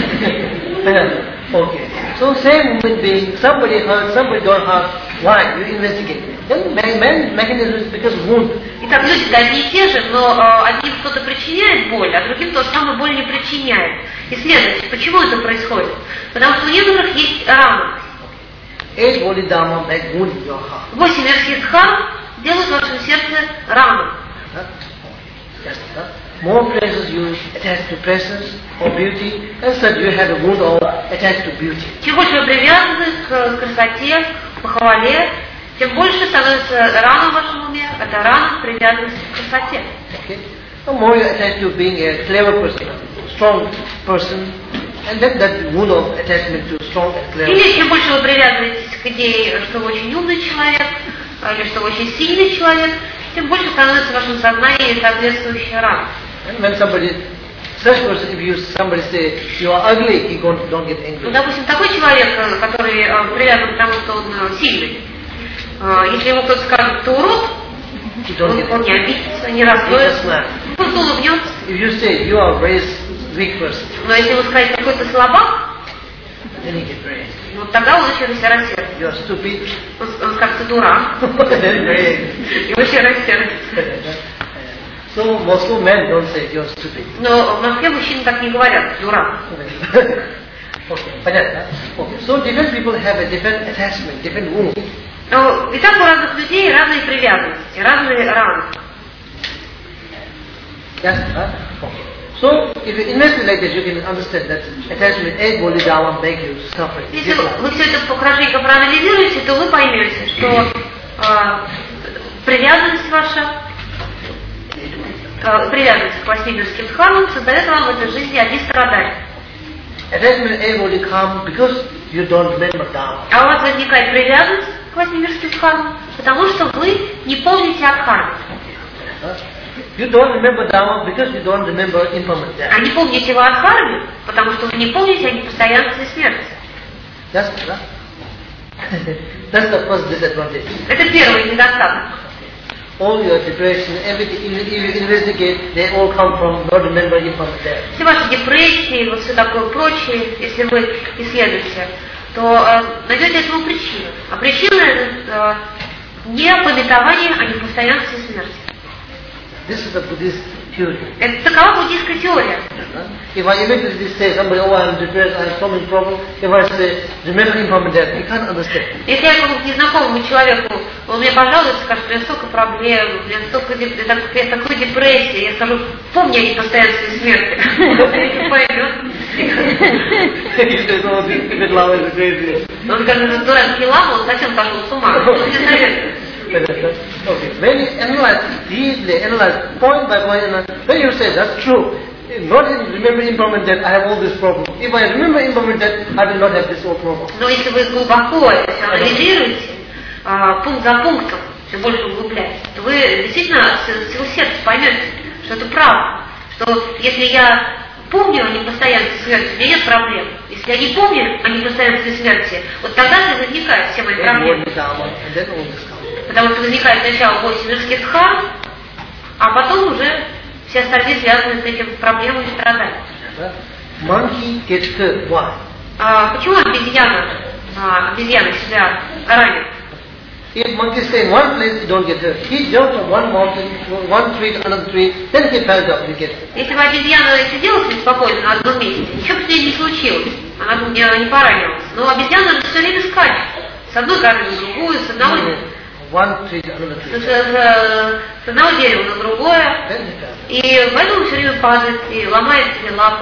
Okay. So same human being, somebody hurt, somebody don't hurt. Why? You investigate. Then man mechanism is because wound. Итак, люди-то одни и те же, но одним кто-то причиняет боль, а другим тот самый боль не причиняет. Исследуйте, почему это происходит? Потому что у некоторых есть раны. 8 Bodhidharma make wound in your heart. 8 мирских дхарм делают в вашем сердце рану. More pleasures you attach to pleasures or beauty, and such you have a wound or attached to beauty. Чем больше вы привязаны к красоте, к похвале, тем больше становится рана в вашем уме. Это рана привязанности к красоте. Okay. The more you attach to being a clever person, strong person, and then that wound of attachment to strong and clever. Или чем больше вы привязываетесь к идее, что вы очень умный человек, или что вы очень сильный человек, тем больше становится в вашем сознании соответствующая рана. And when such person, if somebody say you are ugly, he don't get angry. Ну, допустим, такой человек, который привязан к тому, что он сильный, если ему кто-то скажет, ты урод, он не обидится, не расстроится, просто улыбнется. If you say you are a very weak person, но если ему сказать, какой-то слабак, then he get very angry. вот тогда он очень рассердится. You are stupid. Он скажет, ты дурак. И очень рассердится. So Muslim men don't say you're stupid. Но в Москве мужчины так не говорят, дурак. Okay, понятно? Okay. So different people have a different attachment, different wound. Итак, у разных людей разные привязанности, разные раны. Yes, okay. So if you investigate like this, you can understand that attachment 8 Bodhidharma make you suffer. Если вы все это хорошенько проанализируете, то вы поймете, что привязанность ваша, привязанность к 8 мирским дхармам создает вам в этой жизни одни страдания. Attachment 8 only come because you don't remember Dharma. А у вас возникает привязанность к 8 мирским дхармам, потому что вы не помните о дхарме. You don't remember Dharma because you don't remember impermanent death. А не помните вы о дхарме, потому что вы не помните о непостоянстве смерти. That's the first disadvantage. Это первый недостаток. All your depression, everything, if you investigate, they all come from not remembering impermanent death. Все ваши депрессии, вот все такое прочее, если вы исследуете, то найдете этому причину. А причина это не памятование о непостоянстве смерти. This is the Buddhist theory. Это такова буддийская теория. If I immediately say somebody, oh, I am depressed, I have so many problems, if I say, remember impermanent death, you can't understand. Если я какому-то незнакомому человеку, он мне пожалуйста, скажет, у меня столько проблем, у меня столько такой депрессии, я скажу, помни о непостоянстве смерти. Он поймет. Он скажет, что дурак Лама, он совсем пошел с ума. Он не советует. Okay. When you analyze, deeply analyze, point by point, then you say that's true. Not remember impermanent death, I have all this problem. If I remember impermanent death, I will not have this whole problem. Но если вы глубоко это все анализируете, пункт за пунктом, все больше углубляете, то вы действительно от всего сердца поймете, что это правда. Что если я помню о непостоянстве смерти, у меня нет проблем. Если я не помню о непостоянстве смерти, вот тогда-то возникают все мои проблемы. Потому что возникает сначала 8 мирских дхарм, а потом уже все остальные связаны с этим проблемами и страданиями. Monkey gets hurt. Why? Почему обезьяна себя ранит? If monkey stay in one place, he don't get hurt. He jumps from one mountain, one tree to another tree, then he falls down, he gets hurt. Если бы обезьяна сидела спокойно на одном месте, ничего бы с ней не случилось. Она бы не поранилась. Но обезьяна же все время скачет. С одной горы на другую, с одного One tree to another tree. С одного дерева на другое. И поэтому все время падает и ломает себе лапы.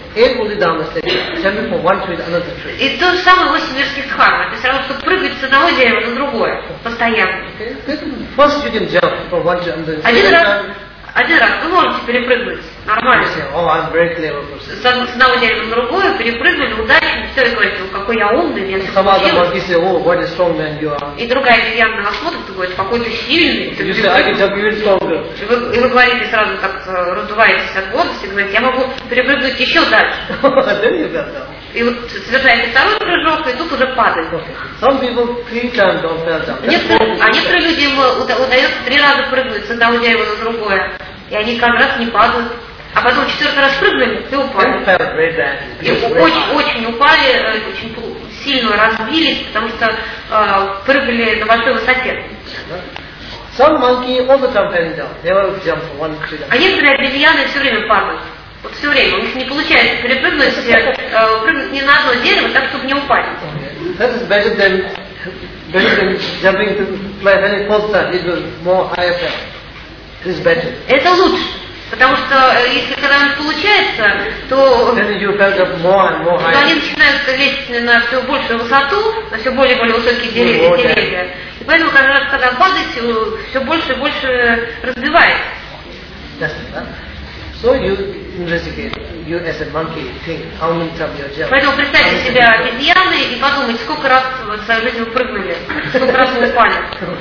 8 holy dharmas like jumping from one tree to another tree. И то же самое 8 мирских дхарм. Это все равно, что прыгать с одного дерева на другое. Постоянно. First you can jump from one to another. Один раз вы можете перепрыгнуть нормально. Oh, I'm very clever person. С одного дерева на другое, перепрыгнули удачно, все, и говорите, какой я умный, я все Some other получилось. monkey say, oh, what a strong man you are. И другая обезьяна на вас смотрит и говорит, какой ты сильный. You say, I can jump even stronger. И вы говорите сразу так, раздуваетесь от гордости, говорите, я могу перепрыгнуть еще дальше. Then you got down. И вот совершаете второй прыжок, и тут уже падает. Some people 3 times don't fall down. Некоторым людям удается 3 раза прыгнуть с одного дерева на другое, и они как раз не падают. А потом 4-й раз прыгнули и упали. И очень упали, очень сильно разбились, потому что прыгали на большой высоте. Some monkey all the time falling down. They will jump from one tree. А некоторые обезьяны все время падают. Вот все время. У них не получается перепрыгнуть, прыгнуть не на одно дерево, так, чтобы не упасть. That is better than jumping to fly very fourth time. It will more higher fell. It is better. Это лучше. Потому что если когда-нибудь получается, то они начинают лезть на все большую высоту, на все более и более высокие деревья. И поэтому каждый раз, когда падаете, все больше и больше разбивается. So you investigate, you as a monkey think how many times you jump. Поэтому представьте себя обезьяной и подумайте, сколько раз в свою жизнь вы прыгнули, сколько раз вы упали.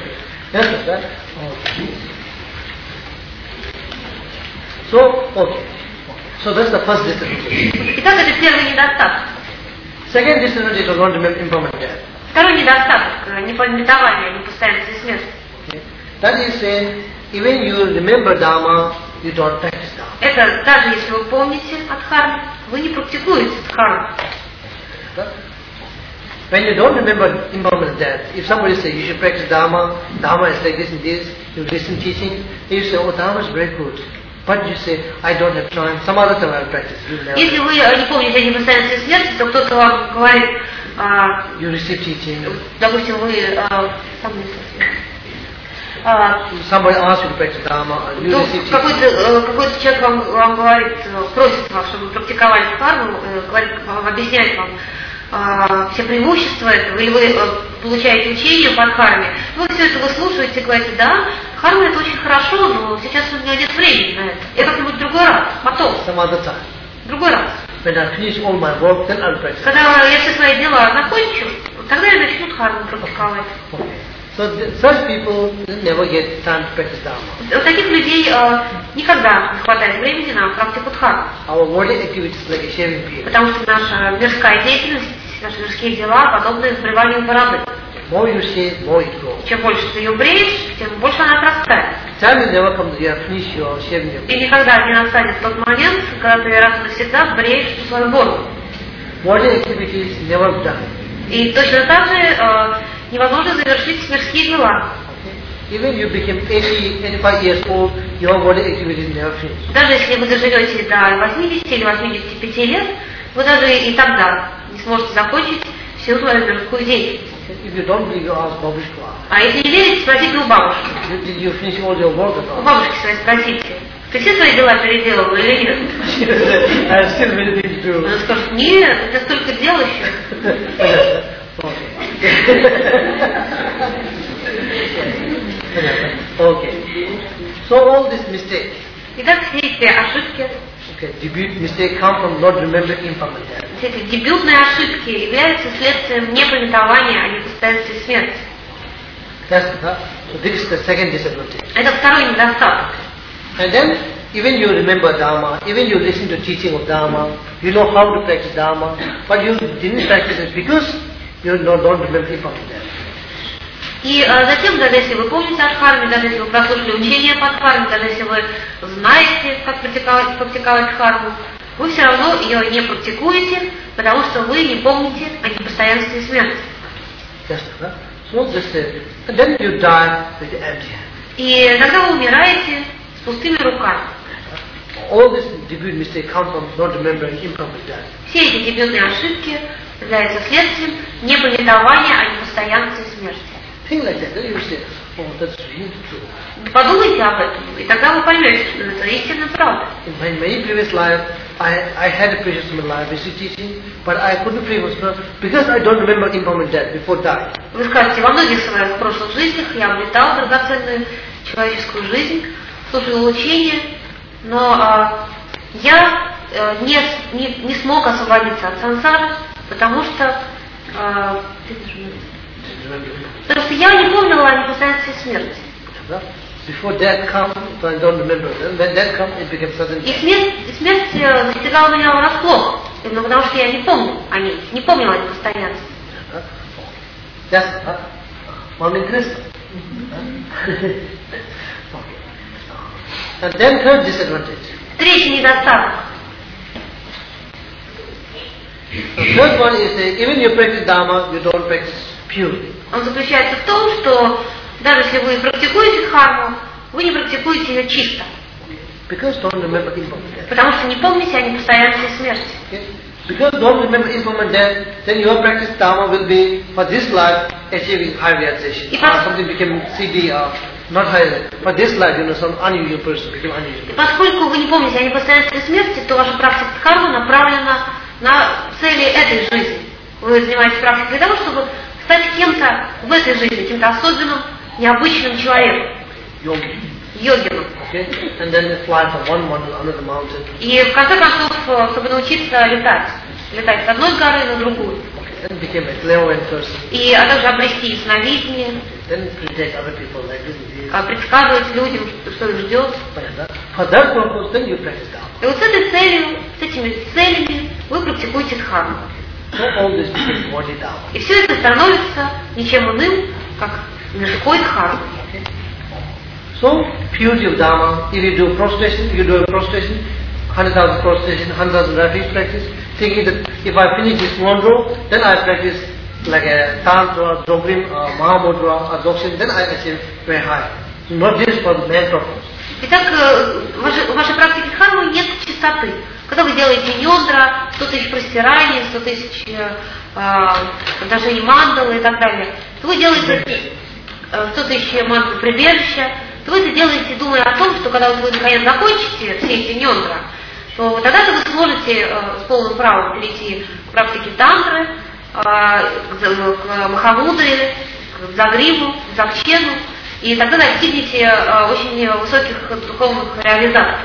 So that's the first disadvantage. Итак, это первый недостаток. Second disadvantage is not remember impermanent death. Второй недостаток непометования, непостоянности смерти. That is saying, even you remember Dharma, you don't practice Dharma. Это даже если вы помните о дхарме, вы не практикуете дхарму. When you don't remember impermanent death, if somebody says you should practice Dharma, Dharma is like this and this, you listen teaching, you say, oh, Dharma is very good. But you say, I don't have time, some other time I'll practice. Если вы не помните о непостоянности смерти, то кто-то вам говорит, you receive teaching. Допустим, вы somebody asks you to practice Dharma, you receive teaching. Какой-то человек вам говорит, просит вас, чтобы вы практиковали дхарму, говорит, объясняет вам все преимущества этого, или вы получаете учение по дхарме, вы все это выслушиваете и говорите, да, дхарма это очень хорошо, но сейчас у меня нет времени на это. Я как-нибудь другой раз, потом. Другой раз. When I finish all my work, then I'll practice. Когда я все свои дела закончу, тогда я начну дхарму практиковать. So such people never get time to practice Dharma. У таких людей никогда не хватает времени на практику дхармы. Our worldly activities like a shaving beard. Потому что наша мирская деятельность, наши мирские дела подобны сбриванию бороды. More you shave, more it grows. Чем больше ты ее бреешь, тем больше она отрастает. Time will never come that you have finished your shaving your beard. И никогда не настанет тот момент, когда ты раз и навсегда бреешь свою бороду. Worldly activities never done. И точно так же невозможно завершить мирские дела. Even you became 85 years old, your worldly activities never finished. Даже если вы доживете до 80 или 85 лет, вы даже и тогда не сможете закончить всю свою мирскую деятельность. If you don't believe, you ask Babushka. А если не верите, спросите у бабушки. Did you finish all your work or not? У бабушки своей спросите. Ты все свои дела переделал или нет? I have still many things to do. Она скажет, нет, у тебя столько дел еще. Okay. So all these mistakes. Итак, все эти ошибки, Debut mistake come from not remembering impermanent death. все эти дебютные ошибки являются следствием непометования о непостоянстве смерти. So this is the second disadvantage. Это второй недостаток. And then, even you remember Dharma, even you listen to teaching of Dharma, you know how to practice Dharma, but you didn't practice it because you don't remember impermanent death. И затем, даже если вы помните о дхарме, даже если вы прослушали учение по дхарме, даже если вы знаете, как практиковать дхарму, вы все равно ее не практикуете, потому что вы не помните о непостоянстве смерти. So just and then you die with empty hand. И тогда вы умираете с пустыми руками. All this debut mistake come from not remembering impermanent death. Все эти дебютные ошибки являются следствием непометования о непостоянстве смерти. Think like that. Then you say, Oh, that's really true. Подумайте об этом, и тогда вы поймете, что это истинная правда. In my many previous life, I had a previous life, basic teaching, but I couldn't pray because I don't remember impermanent death before dying. Вы скажете, во многих своих прошлых жизнях я обретал драгоценную человеческую жизнь, слушал учение, но я не смог освободиться от сансары, потому что я не помнила о непостоянстве смерти. Before death comes, I don't remember. When death comes, it becomes sudden. И смерть застигала меня врасплох, именно потому что я не помню о ней, не помнила о непостоянстве. Вам интересно? And then third disadvantage. Третий недостаток. The third one is that even you practice Dharma, you don't practice purely. Он заключается в том, что даже если вы практикуете дхарму, вы не практикуете ее чисто. Because don't remember impermanent death. Потому что не помните о непостоянстве смерти. Okay? Because don't remember impermanent death, then your practice Dharma will be for this life achieving high realization. Or something became CD or not high. For this life, some unusual person became unusual. И поскольку вы не помните о непостоянстве смерти, то ваша практика дхармы направлена на цели этой жизни. Вы занимаетесь практикой для того, чтобы стать кем-то в этой жизни, кем-то особенным, необычным человеком. Йогином. Okay? And then fly from one mountain to another mountain. И в конце концов, чтобы научиться летать с одной горы на другую. Then became a clairvoyant person. И также обрести ясновидение. Then predict other people like this. Предсказывать людям, что их ждет. For that purpose, then you practice Dharma. И вот с этой целью, с этими целями вы практикуете дхарму. So all this becomes body Dharma. И все это становится ничем иным, как такой дхармой. So, purity of Dharma, if you do prostration, you do a prostration, 100,000 prostration, 100,000 rapid practice, thinking that if I finish this one row, then I practice like a Tantra, Dzogchen, Mahamudra, or Dzogchen, then I achieve very high. So not just for the main purpose. Итак, в вашей практике дхармы нет чистоты. Когда вы делаете ньондра, 100 тысяч простираний, 100 тысяч подношений мандалы и так далее, то вы делаете 100 тысяч мандал прибежища, то вы это делаете, думая о том, что когда вы наконец закончите все эти ньондра, то тогда-то вы сможете с полным правом перейти к практике тантры, к махамудре, к загриму, к дзогчену, и тогда достигнете очень высоких духовных реализаций.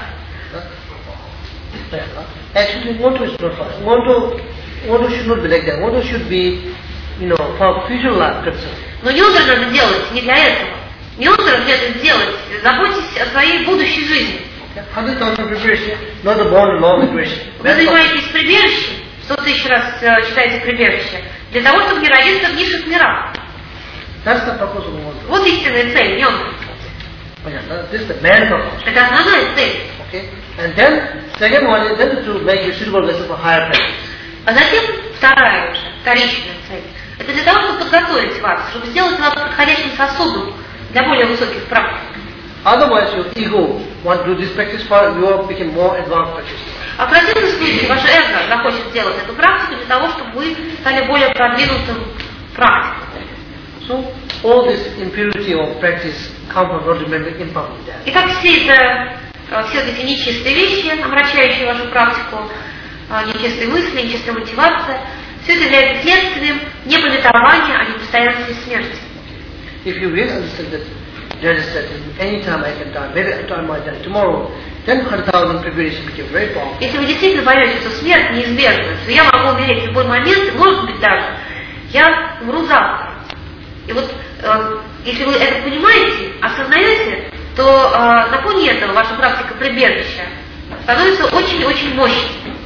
Actually, Monto is not fast. Monto should not be like that. Monto should be, for future life concern. Но ньондра надо делать не для этого. Ньондра надо делать, заботьтесь о своей будущей жизни. 100,000 preparation, not a born law migration. Вы занимаетесь прибежищем, 100 тысяч раз читаете прибежище, для того, чтобы не родиться в низших мирах. That's the purpose of Monto. Вот истинная цель ньондра. This is the main purpose. Это основная цель. Okay? And then, second one is then to make you suitable vessel for higher practice. А затем вторичная цель. Это для того, чтобы подготовить вас, чтобы сделать вас подходящим сосудом для более высоких практик. Otherwise, your ego want to do this practice for you become more advanced practice. А в противном случае ваше эго захочет сделать эту практику для того, чтобы вы стали более продвинутым практиком. So, all this impurity of practice come from not remembering impermanent death. Итак, все эти нечистые вещи, омрачающие вашу практику, нечистые мысли, нечистая мотивация, все это является следствием непамятования о непостоянстве смерти. If you really understand that there is that any time I can die, maybe I might die tomorrow, then 100,000 preparation became very powerful. Если вы действительно поймете, что смерть неизбежна, что я могу умереть в любой момент, может быть даже, я умру завтра. И вот, если вы это понимаете, осознаете, то на фоне этого ваша практика прибежища становится очень-очень мощной.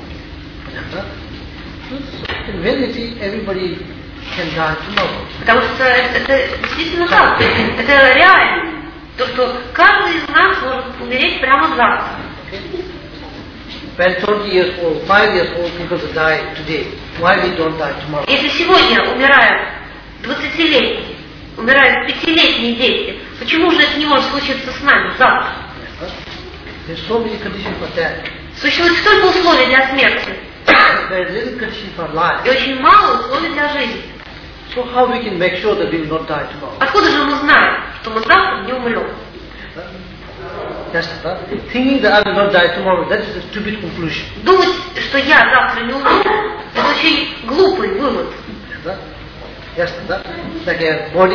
In reality, everybody can die tomorrow. Потому что это действительно так. Это реально. То, что каждый из нас может умереть прямо завтра. When 20 years old, 5 years old people die today, why we don't die tomorrow? Если сегодня умирают 20-летние, умирают 5-летние дети, почему же это не может случиться с нами завтра? There's so many conditions for that. Существует столько условий для смерти. There is little condition for life. И очень мало условий для жизни. So how we can make sure that we will not die tomorrow? Откуда же мы знаем, что мы завтра не умрем. Yes, thinking that I will not die tomorrow, that is a stupid conclusion. Думать, что я завтра не умру, это очень глупый вывод. Yes, like a body,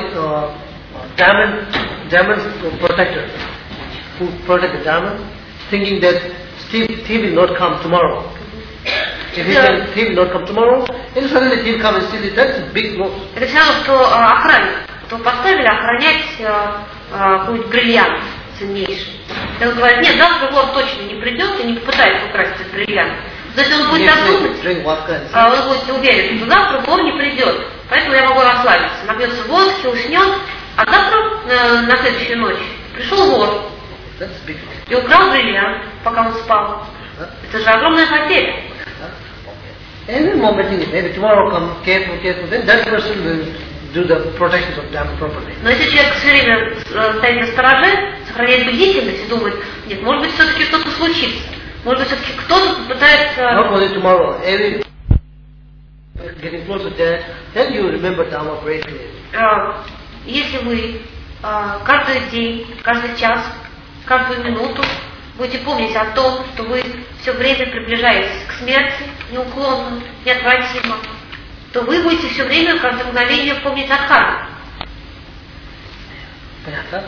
diamond protector who protect the diamond, thinking that thief will not come tomorrow. If thief will not come tomorrow, then suddenly thief come and steal it. That's a big loss. Это все равно, что охранник, то поставили охранять какой-нибудь бриллиант ценнейший. И он говорит, нет, завтра вор точно не придет и не попытается украсть этот бриллиант. Но если он будет так думать, он будет уверен, что завтра вор не придет. Поэтому я могу расслабиться. Напьется водки, уснет, а завтра, на следующую ночь, пришел вор и украл бриллиант, пока он спал. Это же огромная потеря. Every moment, maybe tomorrow come, careful, then that person will do the protection of diamond properly. Но если человек все время стоит на стороже, сохраняет бдительность и думает, нет, может быть, все-таки что-то случится. Может быть, все-таки кто-то попытается... Not only tomorrow, every getting closer there, then you remember Dharma very clearly. Если вы каждый день, каждый час, каждую минуту будете помнить о том, что вы все время приближаетесь к смерти, неуклонно, неотвратимо, то вы будете все время, каждое мгновение помнить о карме. Понятно?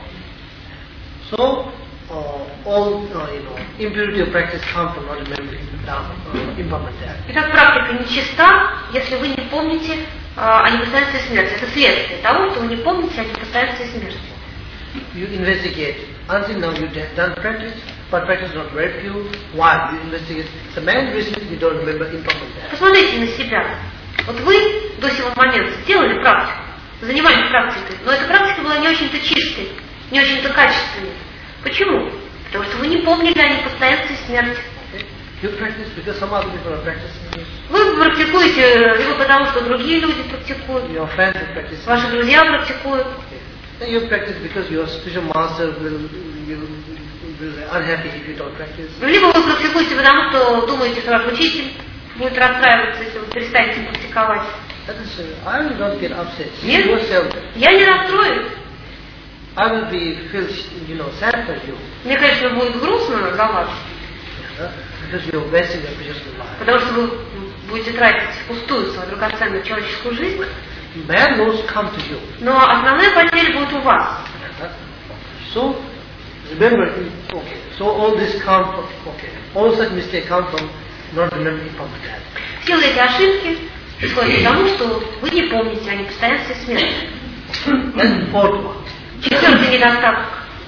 So, all impurity of practice comes from not remembering Dharma, impermanent. Итак, практика нечиста, если вы не помните о непостоянстве смерти. Это следствие того, что вы не помните о непостоянстве смерти. You investigate. Until now you have done practice, but practice is not very few. Why? You investigate. It's a man reason you don't remember impermanent. Посмотрите на себя. Вот вы до сего момента сделали практику, занимались практикой, но эта практика была не очень-то чистой, не очень-то качественной. Почему? Потому что вы не помнили о непостоянстве смерти. You practice because some other people are practicing. Вы практикуете либо потому, что другие люди практикуют, Your friends are practicing. ваши друзья практикуют. Then you practice because your spiritual master will be unhappy if you don't practice. Либо вы практикуете потому, что думаете, что ваш учитель будет расстраиваться, если вы перестанете практиковать. That is, I will not get upset. Нет, You yourself, я не расстроюсь. I will feel sad for you. Мне, конечно, будет грустно за вас, Because you are wasting your precious life. потому что вы будете тратить впустую свою драгоценную человеческую жизнь. Bad loss come to you. Но основная потеря будет у вас. So, remember, so all this come from, all such mistakes come from not remembering impermanent. Все эти ошибки приходят к тому, что вы не помните о непостоянстве смерти. Then fourth one. Четвертый недостаток.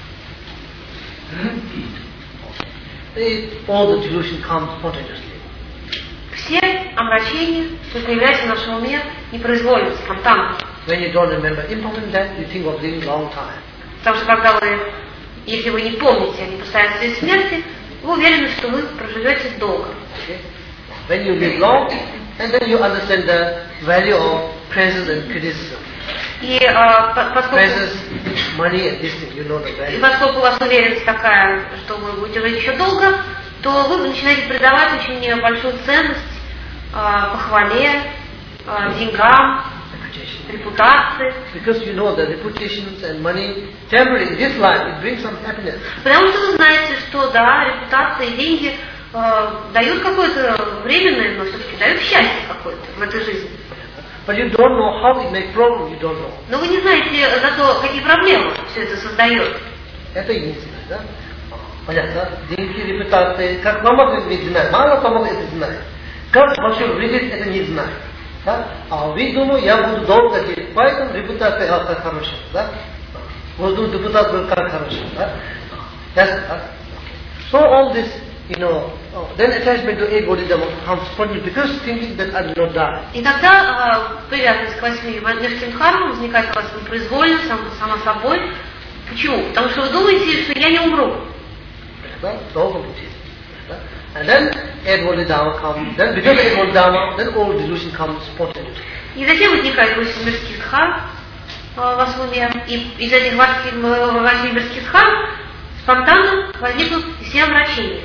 All the delusion comes spontaneously. Все омрачения, что появляются в нашем уме, непроизвольно, спонтанно. When you don't remember impermanent, you think of living long time. Потому что когда вы, если вы не помните о непостоянстве смерти, вы уверены, что вы проживете долго. When you live long, and then you understand the value of praises and criticism. И Praises, money and this thing, you know the value. поскольку у вас уверенность такая, что вы будете жить еще долго, то вы начинаете придавать очень большую ценность похвале, деньгам, репутации. Because you know the reputations and money, temporary, in this life, it brings some happiness. Потому что вы знаете, что да, репутация и деньги дают какое-то временное, но все-таки дают счастье какое-то в этой жизни. But you don't know how it makes problem, you don't know. Но вы не знаете зато, какие проблемы все это создает. Это единственное, да? Понятно? Деньги, репутация, как помогает, ведь знает. Мало помогает, это знает. Как вообще выглядит, это не знает. Да? А вы думаете, я буду долго жить, поэтому репутация как хорошая, да? Вот думаю, депутат был как хороший, да? Ясно, да? So all this, then attachment to eight bodhidharma comes spontaneously because thinking that I will not die. И тогда привязанность к 8 мирским дхармам возникает у вас непроизвольно, само собой. Почему? Потому что вы думаете, что я не умру. Да? Долго будет. And then eight bodhidharma comes. Then because eight bodhidharma, then all delusion comes spontaneously. И затем возникает 8 мирских дхарм в вашем уме. И из этих 8 мирских дхарм спонтанно возникнут все омрачения.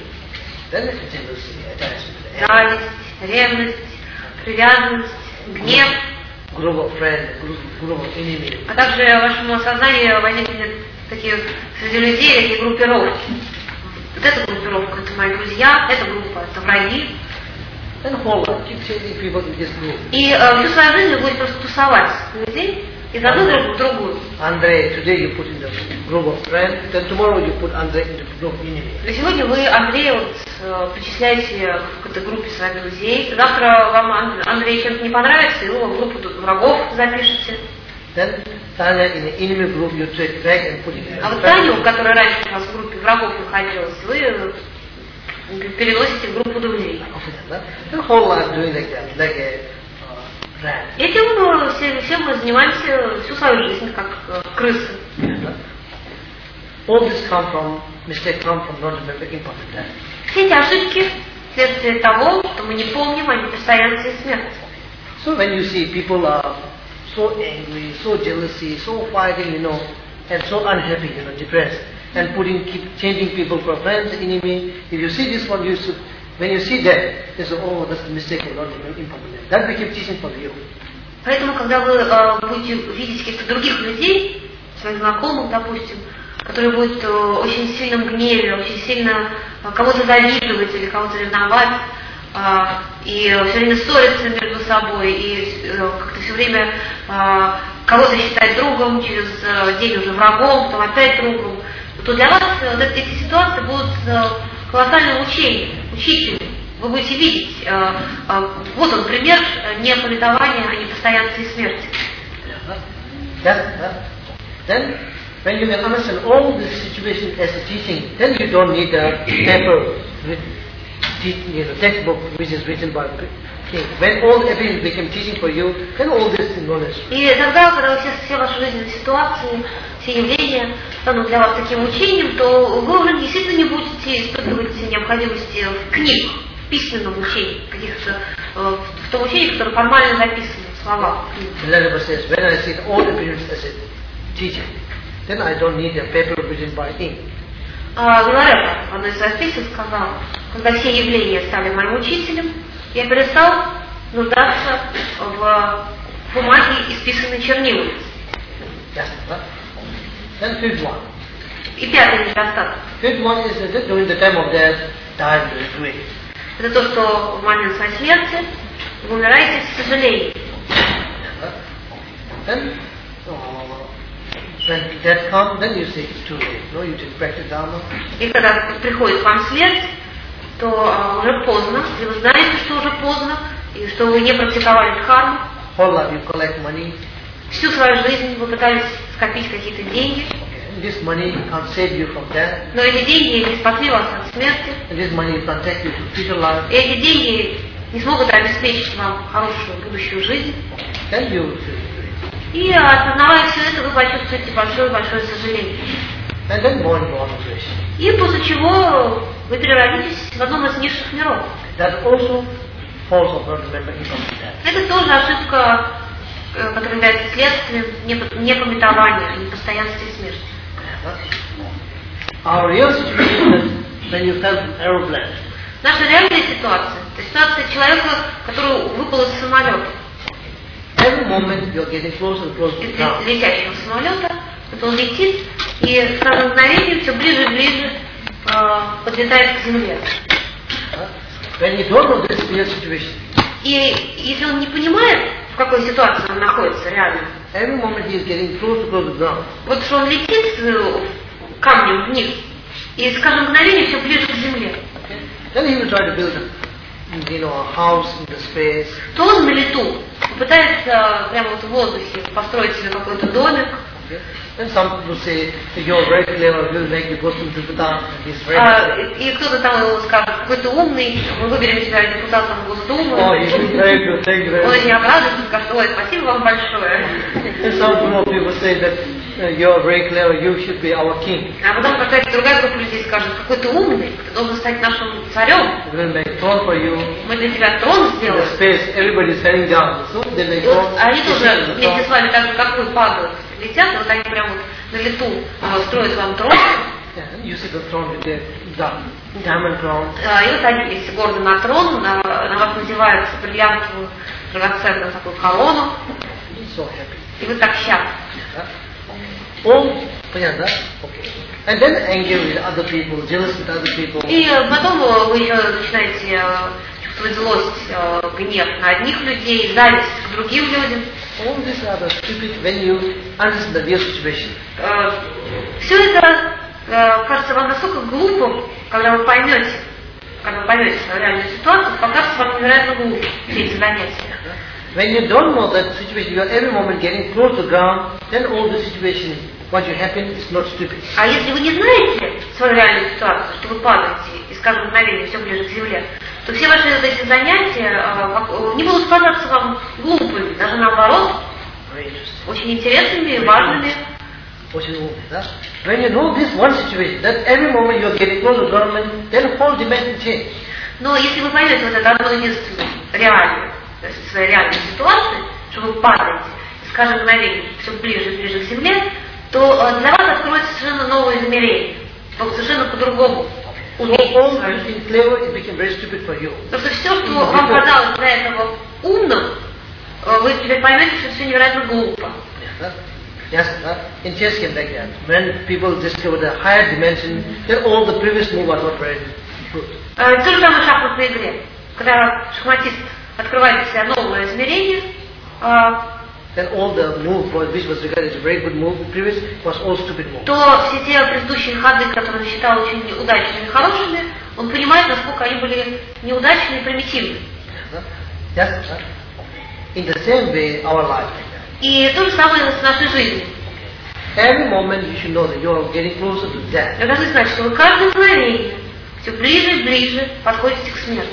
Зависть, ревность, привязанность, гнев. group of friends, group of enemies. А также в вашем сознании возникнет такие среди людей такие группировки. Вот эта группировка — это мои друзья, эта группа — это враги. And whole life, keep changing people in this group. И всю свою жизнь вы будете просто тусовать людей из одной группы в другую. Andre, today you put in the group of friends, then tomorrow you put Andre in the group of enemies. И сегодня вы Андрея причисляете к этой группе своих друзей. Завтра вам Андрей чем-то не понравится, и вы в группу врагов запишете. Then Tanya in the enemy group you drag and put in. А вот Таню, которая раньше у вас в группе врагов находилась, вы переносите в группу друзей. The whole life doing like that, like a rat. Этим всем мы занимаемся всю свою жизнь, как крысы. All this mistake come from not remembering important death. Все эти ошибки вследствие того, что мы не помним о непостоянстве смерти. So when you see people are so angry, so jealousy, so fighting, and so unhappy, depressed, and keep changing people for friends, enemy. If you see this one, when you see that, you say, oh, that's a mistake, and not important. That became teaching for you. Поэтому, когда вы будете видеть каких-то других людей, своих знакомых, допустим, которые будут очень сильно в гневе, очень сильно кого-то завидовать или кого-то ревновать, и все время ссориться между собой, и как-то все время кого-то считать другом, через день уже врагом, потом опять другом, то для вас вот эти ситуации будут колоссальным учителем. Вы будете видеть, вот он пример непометования о непостоянстве смерти. Then, when you can understand all this situation as a teaching, then you don't need a paper, textbook which is written by king. When all everything became teaching for you, then all this is knowledge. И тогда, когда все ваши жизненные ситуации, все явления станут для вас таким учением, то вы уже действительно не будете испытывать необходимости в книгах, в письменном учении, в том учении, которое формально записано в словах. The letter says, when I see all appearance as a teaching, then I don't need a paper written by ink. Галарета в одной из своих песен сказал, когда все явления стали моим учителем, я перестал нуждаться в бумаге, исписанной чернилами. Then fifth one. И пятый недостаток. Fifth one is that during the time of death, time to regret. Это то, что в момент своей смерти вы умираете с сожалением. Then, when death comes, then you say it's too late. No, you didn't practice Dharma. И когда приходит к вам смерть, то уже поздно, и вы знаете, что уже поздно, и что вы не практиковали дхарму. Whole life you collect money. Всю свою жизнь вы пытались скопить какие-то деньги. This money can't save you from death. Но эти деньги не спасли вас от смерти. This money can't take you to future life. И эти деньги не смогут обеспечить вам хорошую будущую жизнь. Then you will feel regret. И осознавая все это, вы почувствуете большое-большое сожаление. And then born creation. И после чего вы переродитесь в одном из низших миров. That also falls upon remembering death. Это тоже ошибка, которая является следствием непометования, непостоянствия смерти. Our real situation is when you fell from aeroplane. Наша реальная ситуация – это ситуация человека, который выпал из самолета. Every moment you're getting closer and closer to ground. Летящего самолета, вот он летит, и с каждым мгновением все ближе и ближе подлетает к земле. When you don't know this real situation, и если он не понимает, в какой ситуации он находится реально, every moment he is getting closer and closer to ground. Вот что он летит камнем вниз, и с каждым мгновением все ближе к земле. Then he will try to build a house in the space. То он на лету пытается прямо вот в воздухе построить себе какой-то домик. And some people say, if you're very clever, we'll make you go to депутат. И кто-то там скажет, какой ты умный, мы выберем тебя депутатом Госдумы. Oh, very good, thank you very much. Он очень обрадуется, скажет, ой, спасибо вам большое. And some people say that you're very clever, you should be our king. А потом какая-то другая группа людей скажет, какой ты умный, ты должен стать нашим царем. We'll make throne for you. Мы для тебя трон сделаем. In the space, everybody's heading down. So they make throne. Они тоже вместе с вами, так же как вы, падают, летят, и вот они прямо вот на лету строят вам трон. You see the throne with the diamond crown. И вы садитесь гордо на трон, на вас надевается бриллиантовую драгоценную такую корону. so happy. И вы так счастливы. All, okay. And then anger with other people, jealous with other people. И потом вы еще начинаете чувствовать злость, гнев на одних людей, зависть к другим людям. All these are the stupid when you understand the real situation. Все это кажется вам настолько глупым, когда вы поймете свою реальную ситуацию, покажется вам невероятно глупым все эти занятия. When you don't know that situation, you are every moment getting close to the ground, then all the situation, what you happen, is not stupid. А если вы не знаете свою реальную ситуацию, что вы падаете и с каждым мгновением все ближе к земле, то все ваши эти занятия не будут казаться вам глупыми, даже наоборот, очень интересными и важными. When you know this one situation, that every moment you are getting close to the ground, then whole dimension change. Но если вы поймете вот это одно единственное реальное, своей реальной ситуации, что вы падаете, и с каждым мгновением все ближе и ближе к земле, то для вас откроется совершенно новое измерение, совершенно по-другому. Потому что все, что вам казалось до этого умным, вы теперь поймете, что все невероятно глупо. Yes, in chess game like that. When people discover the higher dimension, then all the previous move are not very good. То же самое в шахматной игре. Когда шахматист открывает для себя новое измерение, then all the move which was regarded as a very good move, the previous was all stupid move. То все те предыдущие ходы, которые он считал очень удачными и хорошими, он понимает, насколько они были неудачными и примитивными. Yes, in the same way, our life. И то же самое с нашей жизнью. Every moment you should know that you are getting closer to death. Вы должны знать, что вы каждое мгновение все ближе и ближе подходите к смерти.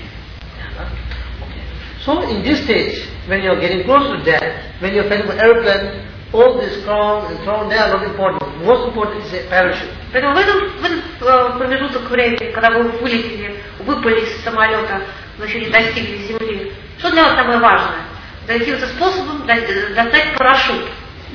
So in this stage, when you are getting close to death, when you are flying an airplane, all this crown and throne, they are not important. Most important is a parachute. Поэтому в этот промежуток времени, когда вы выпали из самолета, но еще не достигли земли, что для вас самое важное? Каким-то способом достать парашют.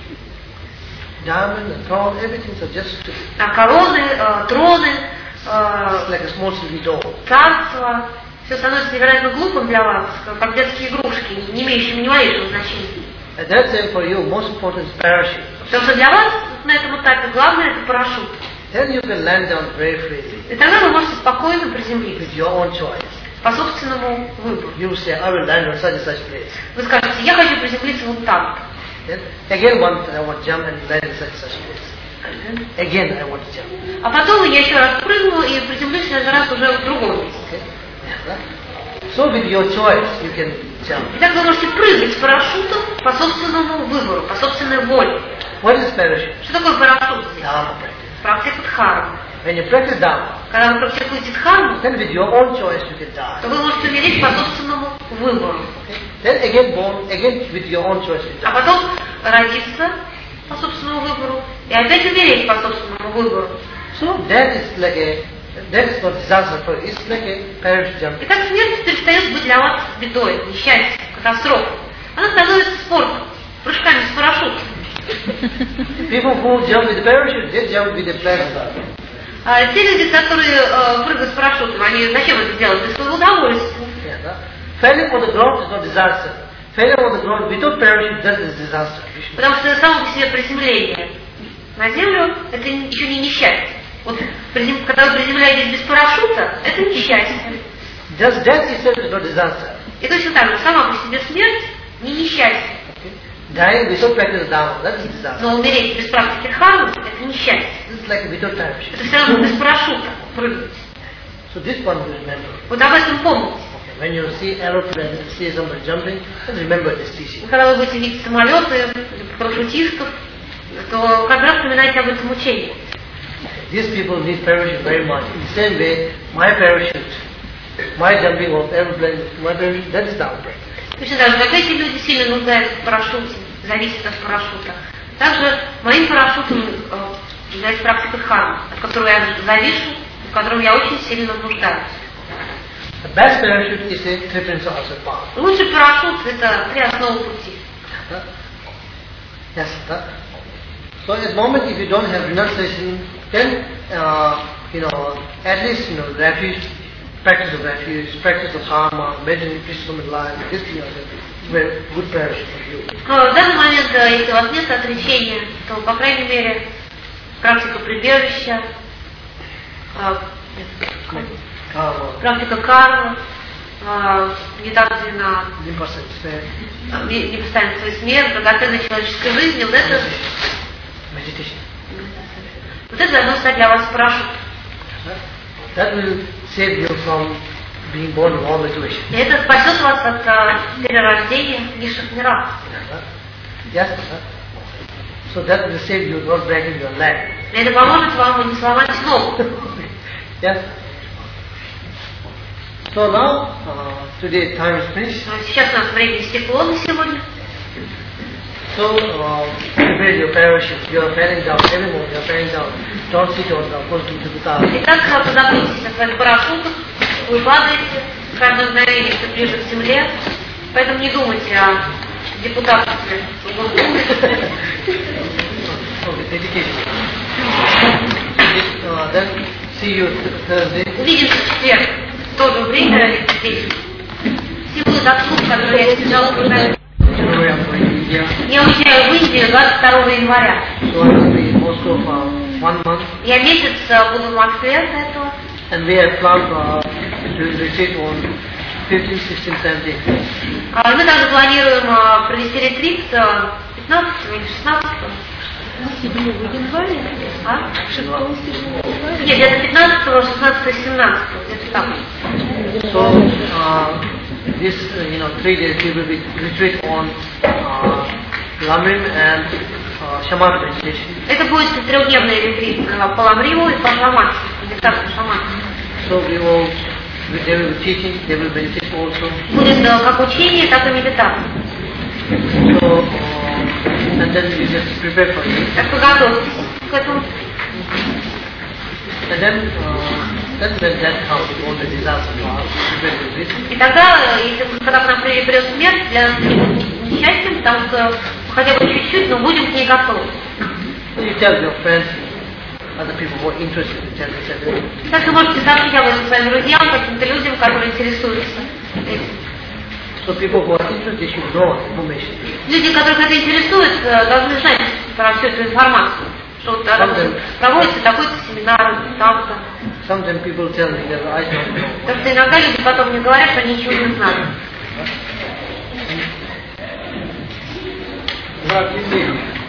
Diamond and throne, everything is just stupid. А короны, троны, like a small silly doll. Царство, все становится невероятно глупым для вас, как детские игрушки, не имеющими ни малейшего значения. At that time for you, most important is parachute. Потому что для вас на этом этапе главное это парашют. Then you can land down very freely. И тогда вы можете спокойно приземлиться. With your own choice. По собственному выбору. You say, I will land on such and such place. Вы скажете, я хочу приземлиться вот там. Then again I want to jump and land in such and such place. Again I want to jump. А потом я еще раз прыгну и приземлюсь на раз уже в другом месте. So with your choice you can jump. Итак, вы можете прыгать с парашютом по собственному выбору, по собственной воле. What is parachute? Что такое парашют? Dharma practice. Практика дхармы. When you practice Dharma, когда вы практикуете дхарму, then with your own choice you can die. то вы можете умереть по собственному выбору. Then again born, again with your own choice you die. А потом родиться по собственному выбору и опять умереть по собственному выбору. So that is like a, that is not disaster for you. It's like a parachute jump. Итак, смерть перестает быть для вас бедой, несчастьем, катастрофой. Она становится спортом, прыжками с парашютом. People who jump with the parachute, they jump with the parachute. Те люди, которые прыгают с парашютом, они зачем это делают? Для своего удовольствия. Falling on the ground is not disaster. Falling on the ground without parachute, that is disaster. Потому что само по себе приземление на землю, это еще не несчастье. Вот когда вы приземляетесь без парашюта, это несчастье. Just death itself is not disaster. И точно так же, сама по себе смерть не несчастье. Dying without practice Dharma, that is disaster. Но умереть без практики дхармы, это несчастье. This is like without parachute. Это все равно без парашюта прыгнуть. So this one you remember. Вот об этом помните. When you see aeroplane, see somebody jumping, just remember this teaching. Когда вы будете видеть самолеты, парашютистов, то как раз вспоминайте об этом учении. These people need parachute very much. In the same way, my parachute, my jumping of aeroplane, my parachute, that is Dharma practice. Точно так же, как эти люди сильно нуждаются в парашюте, зависят от парашюта. Также моим парашютом является практика дхармы, от которой я завишу, в котором я очень сильно нуждаюсь. The best parachute is a three principles of path. Лучший парашют – это три основы пути. Yes, so at the moment, if you don't have renunciation, then at least refuge practice of refuge, practice of karma, meditation, Krishna life, this thing, very good preparation for you. В данный момент, если у вас нет отречения, то, по крайней мере, практика прибежища, практика кармы, медитация на непостоянство своей смерти, драгоценной человеческой жизни, вот это должно стать для вас парашютом. That will save you from being born in all situations. И это спасет вас от перерождения в низших мирах. Yes, sir. So that will save you not breaking your leg. Это поможет вам не сломать ногу. Yes. So now, today time is finished. Сейчас у нас время истекло на сегодня. So, prepare your parachute. You are falling down. Every moment you are falling down. Don't sit on the Gita. Итак, позаботьтесь о своих парашютах. Вы падаете, каждое мгновение все ближе к земле. Поэтому не думайте о депутатстве. Okay, dedication. Then see you Thursday. Увидимся в четверг. В то же время здесь. Всего заслуг, которые я держала в Украине. Я уезжаю в Индию 22 января. Я месяц буду в Москве до этого. And we have planned to retreat on 15, 16, 17. Мы также планируем провести ретрит 15 или 16. 7 января? А? 6-7 января? Нет, где-то 15, 16, 17. Где-то так. So, this 3 days we will be retreat on Lamrim and Shamat meditation. Это будет трехдневный ретрит по Ламриму и по Шамату, медитацию Шамату. So they will be teaching, they will meditate also. Будет как учение, так и медитация. So, and then you just prepare for it. Так что готовьтесь к этому. And then when that comes, all the disasters are prepare for it. И тогда, когда к нам придет смерть, для нас будет несчастьем, потому что хотя бы чуть-чуть, но будем к ней готовы. So you tell your friends, other people who are interested in telling. Также можете сообщить об этом своим друзьям, каким-то людям, которые интересуются этим. So people who are interested, they should know information. Люди, которых это интересует, должны знать про всю эту информацию. Что вот проводится такой-то семинар, там-то. Sometimes people tell me that I don't know. Потому что иногда люди потом мне говорят, что они ничего не знают. Right,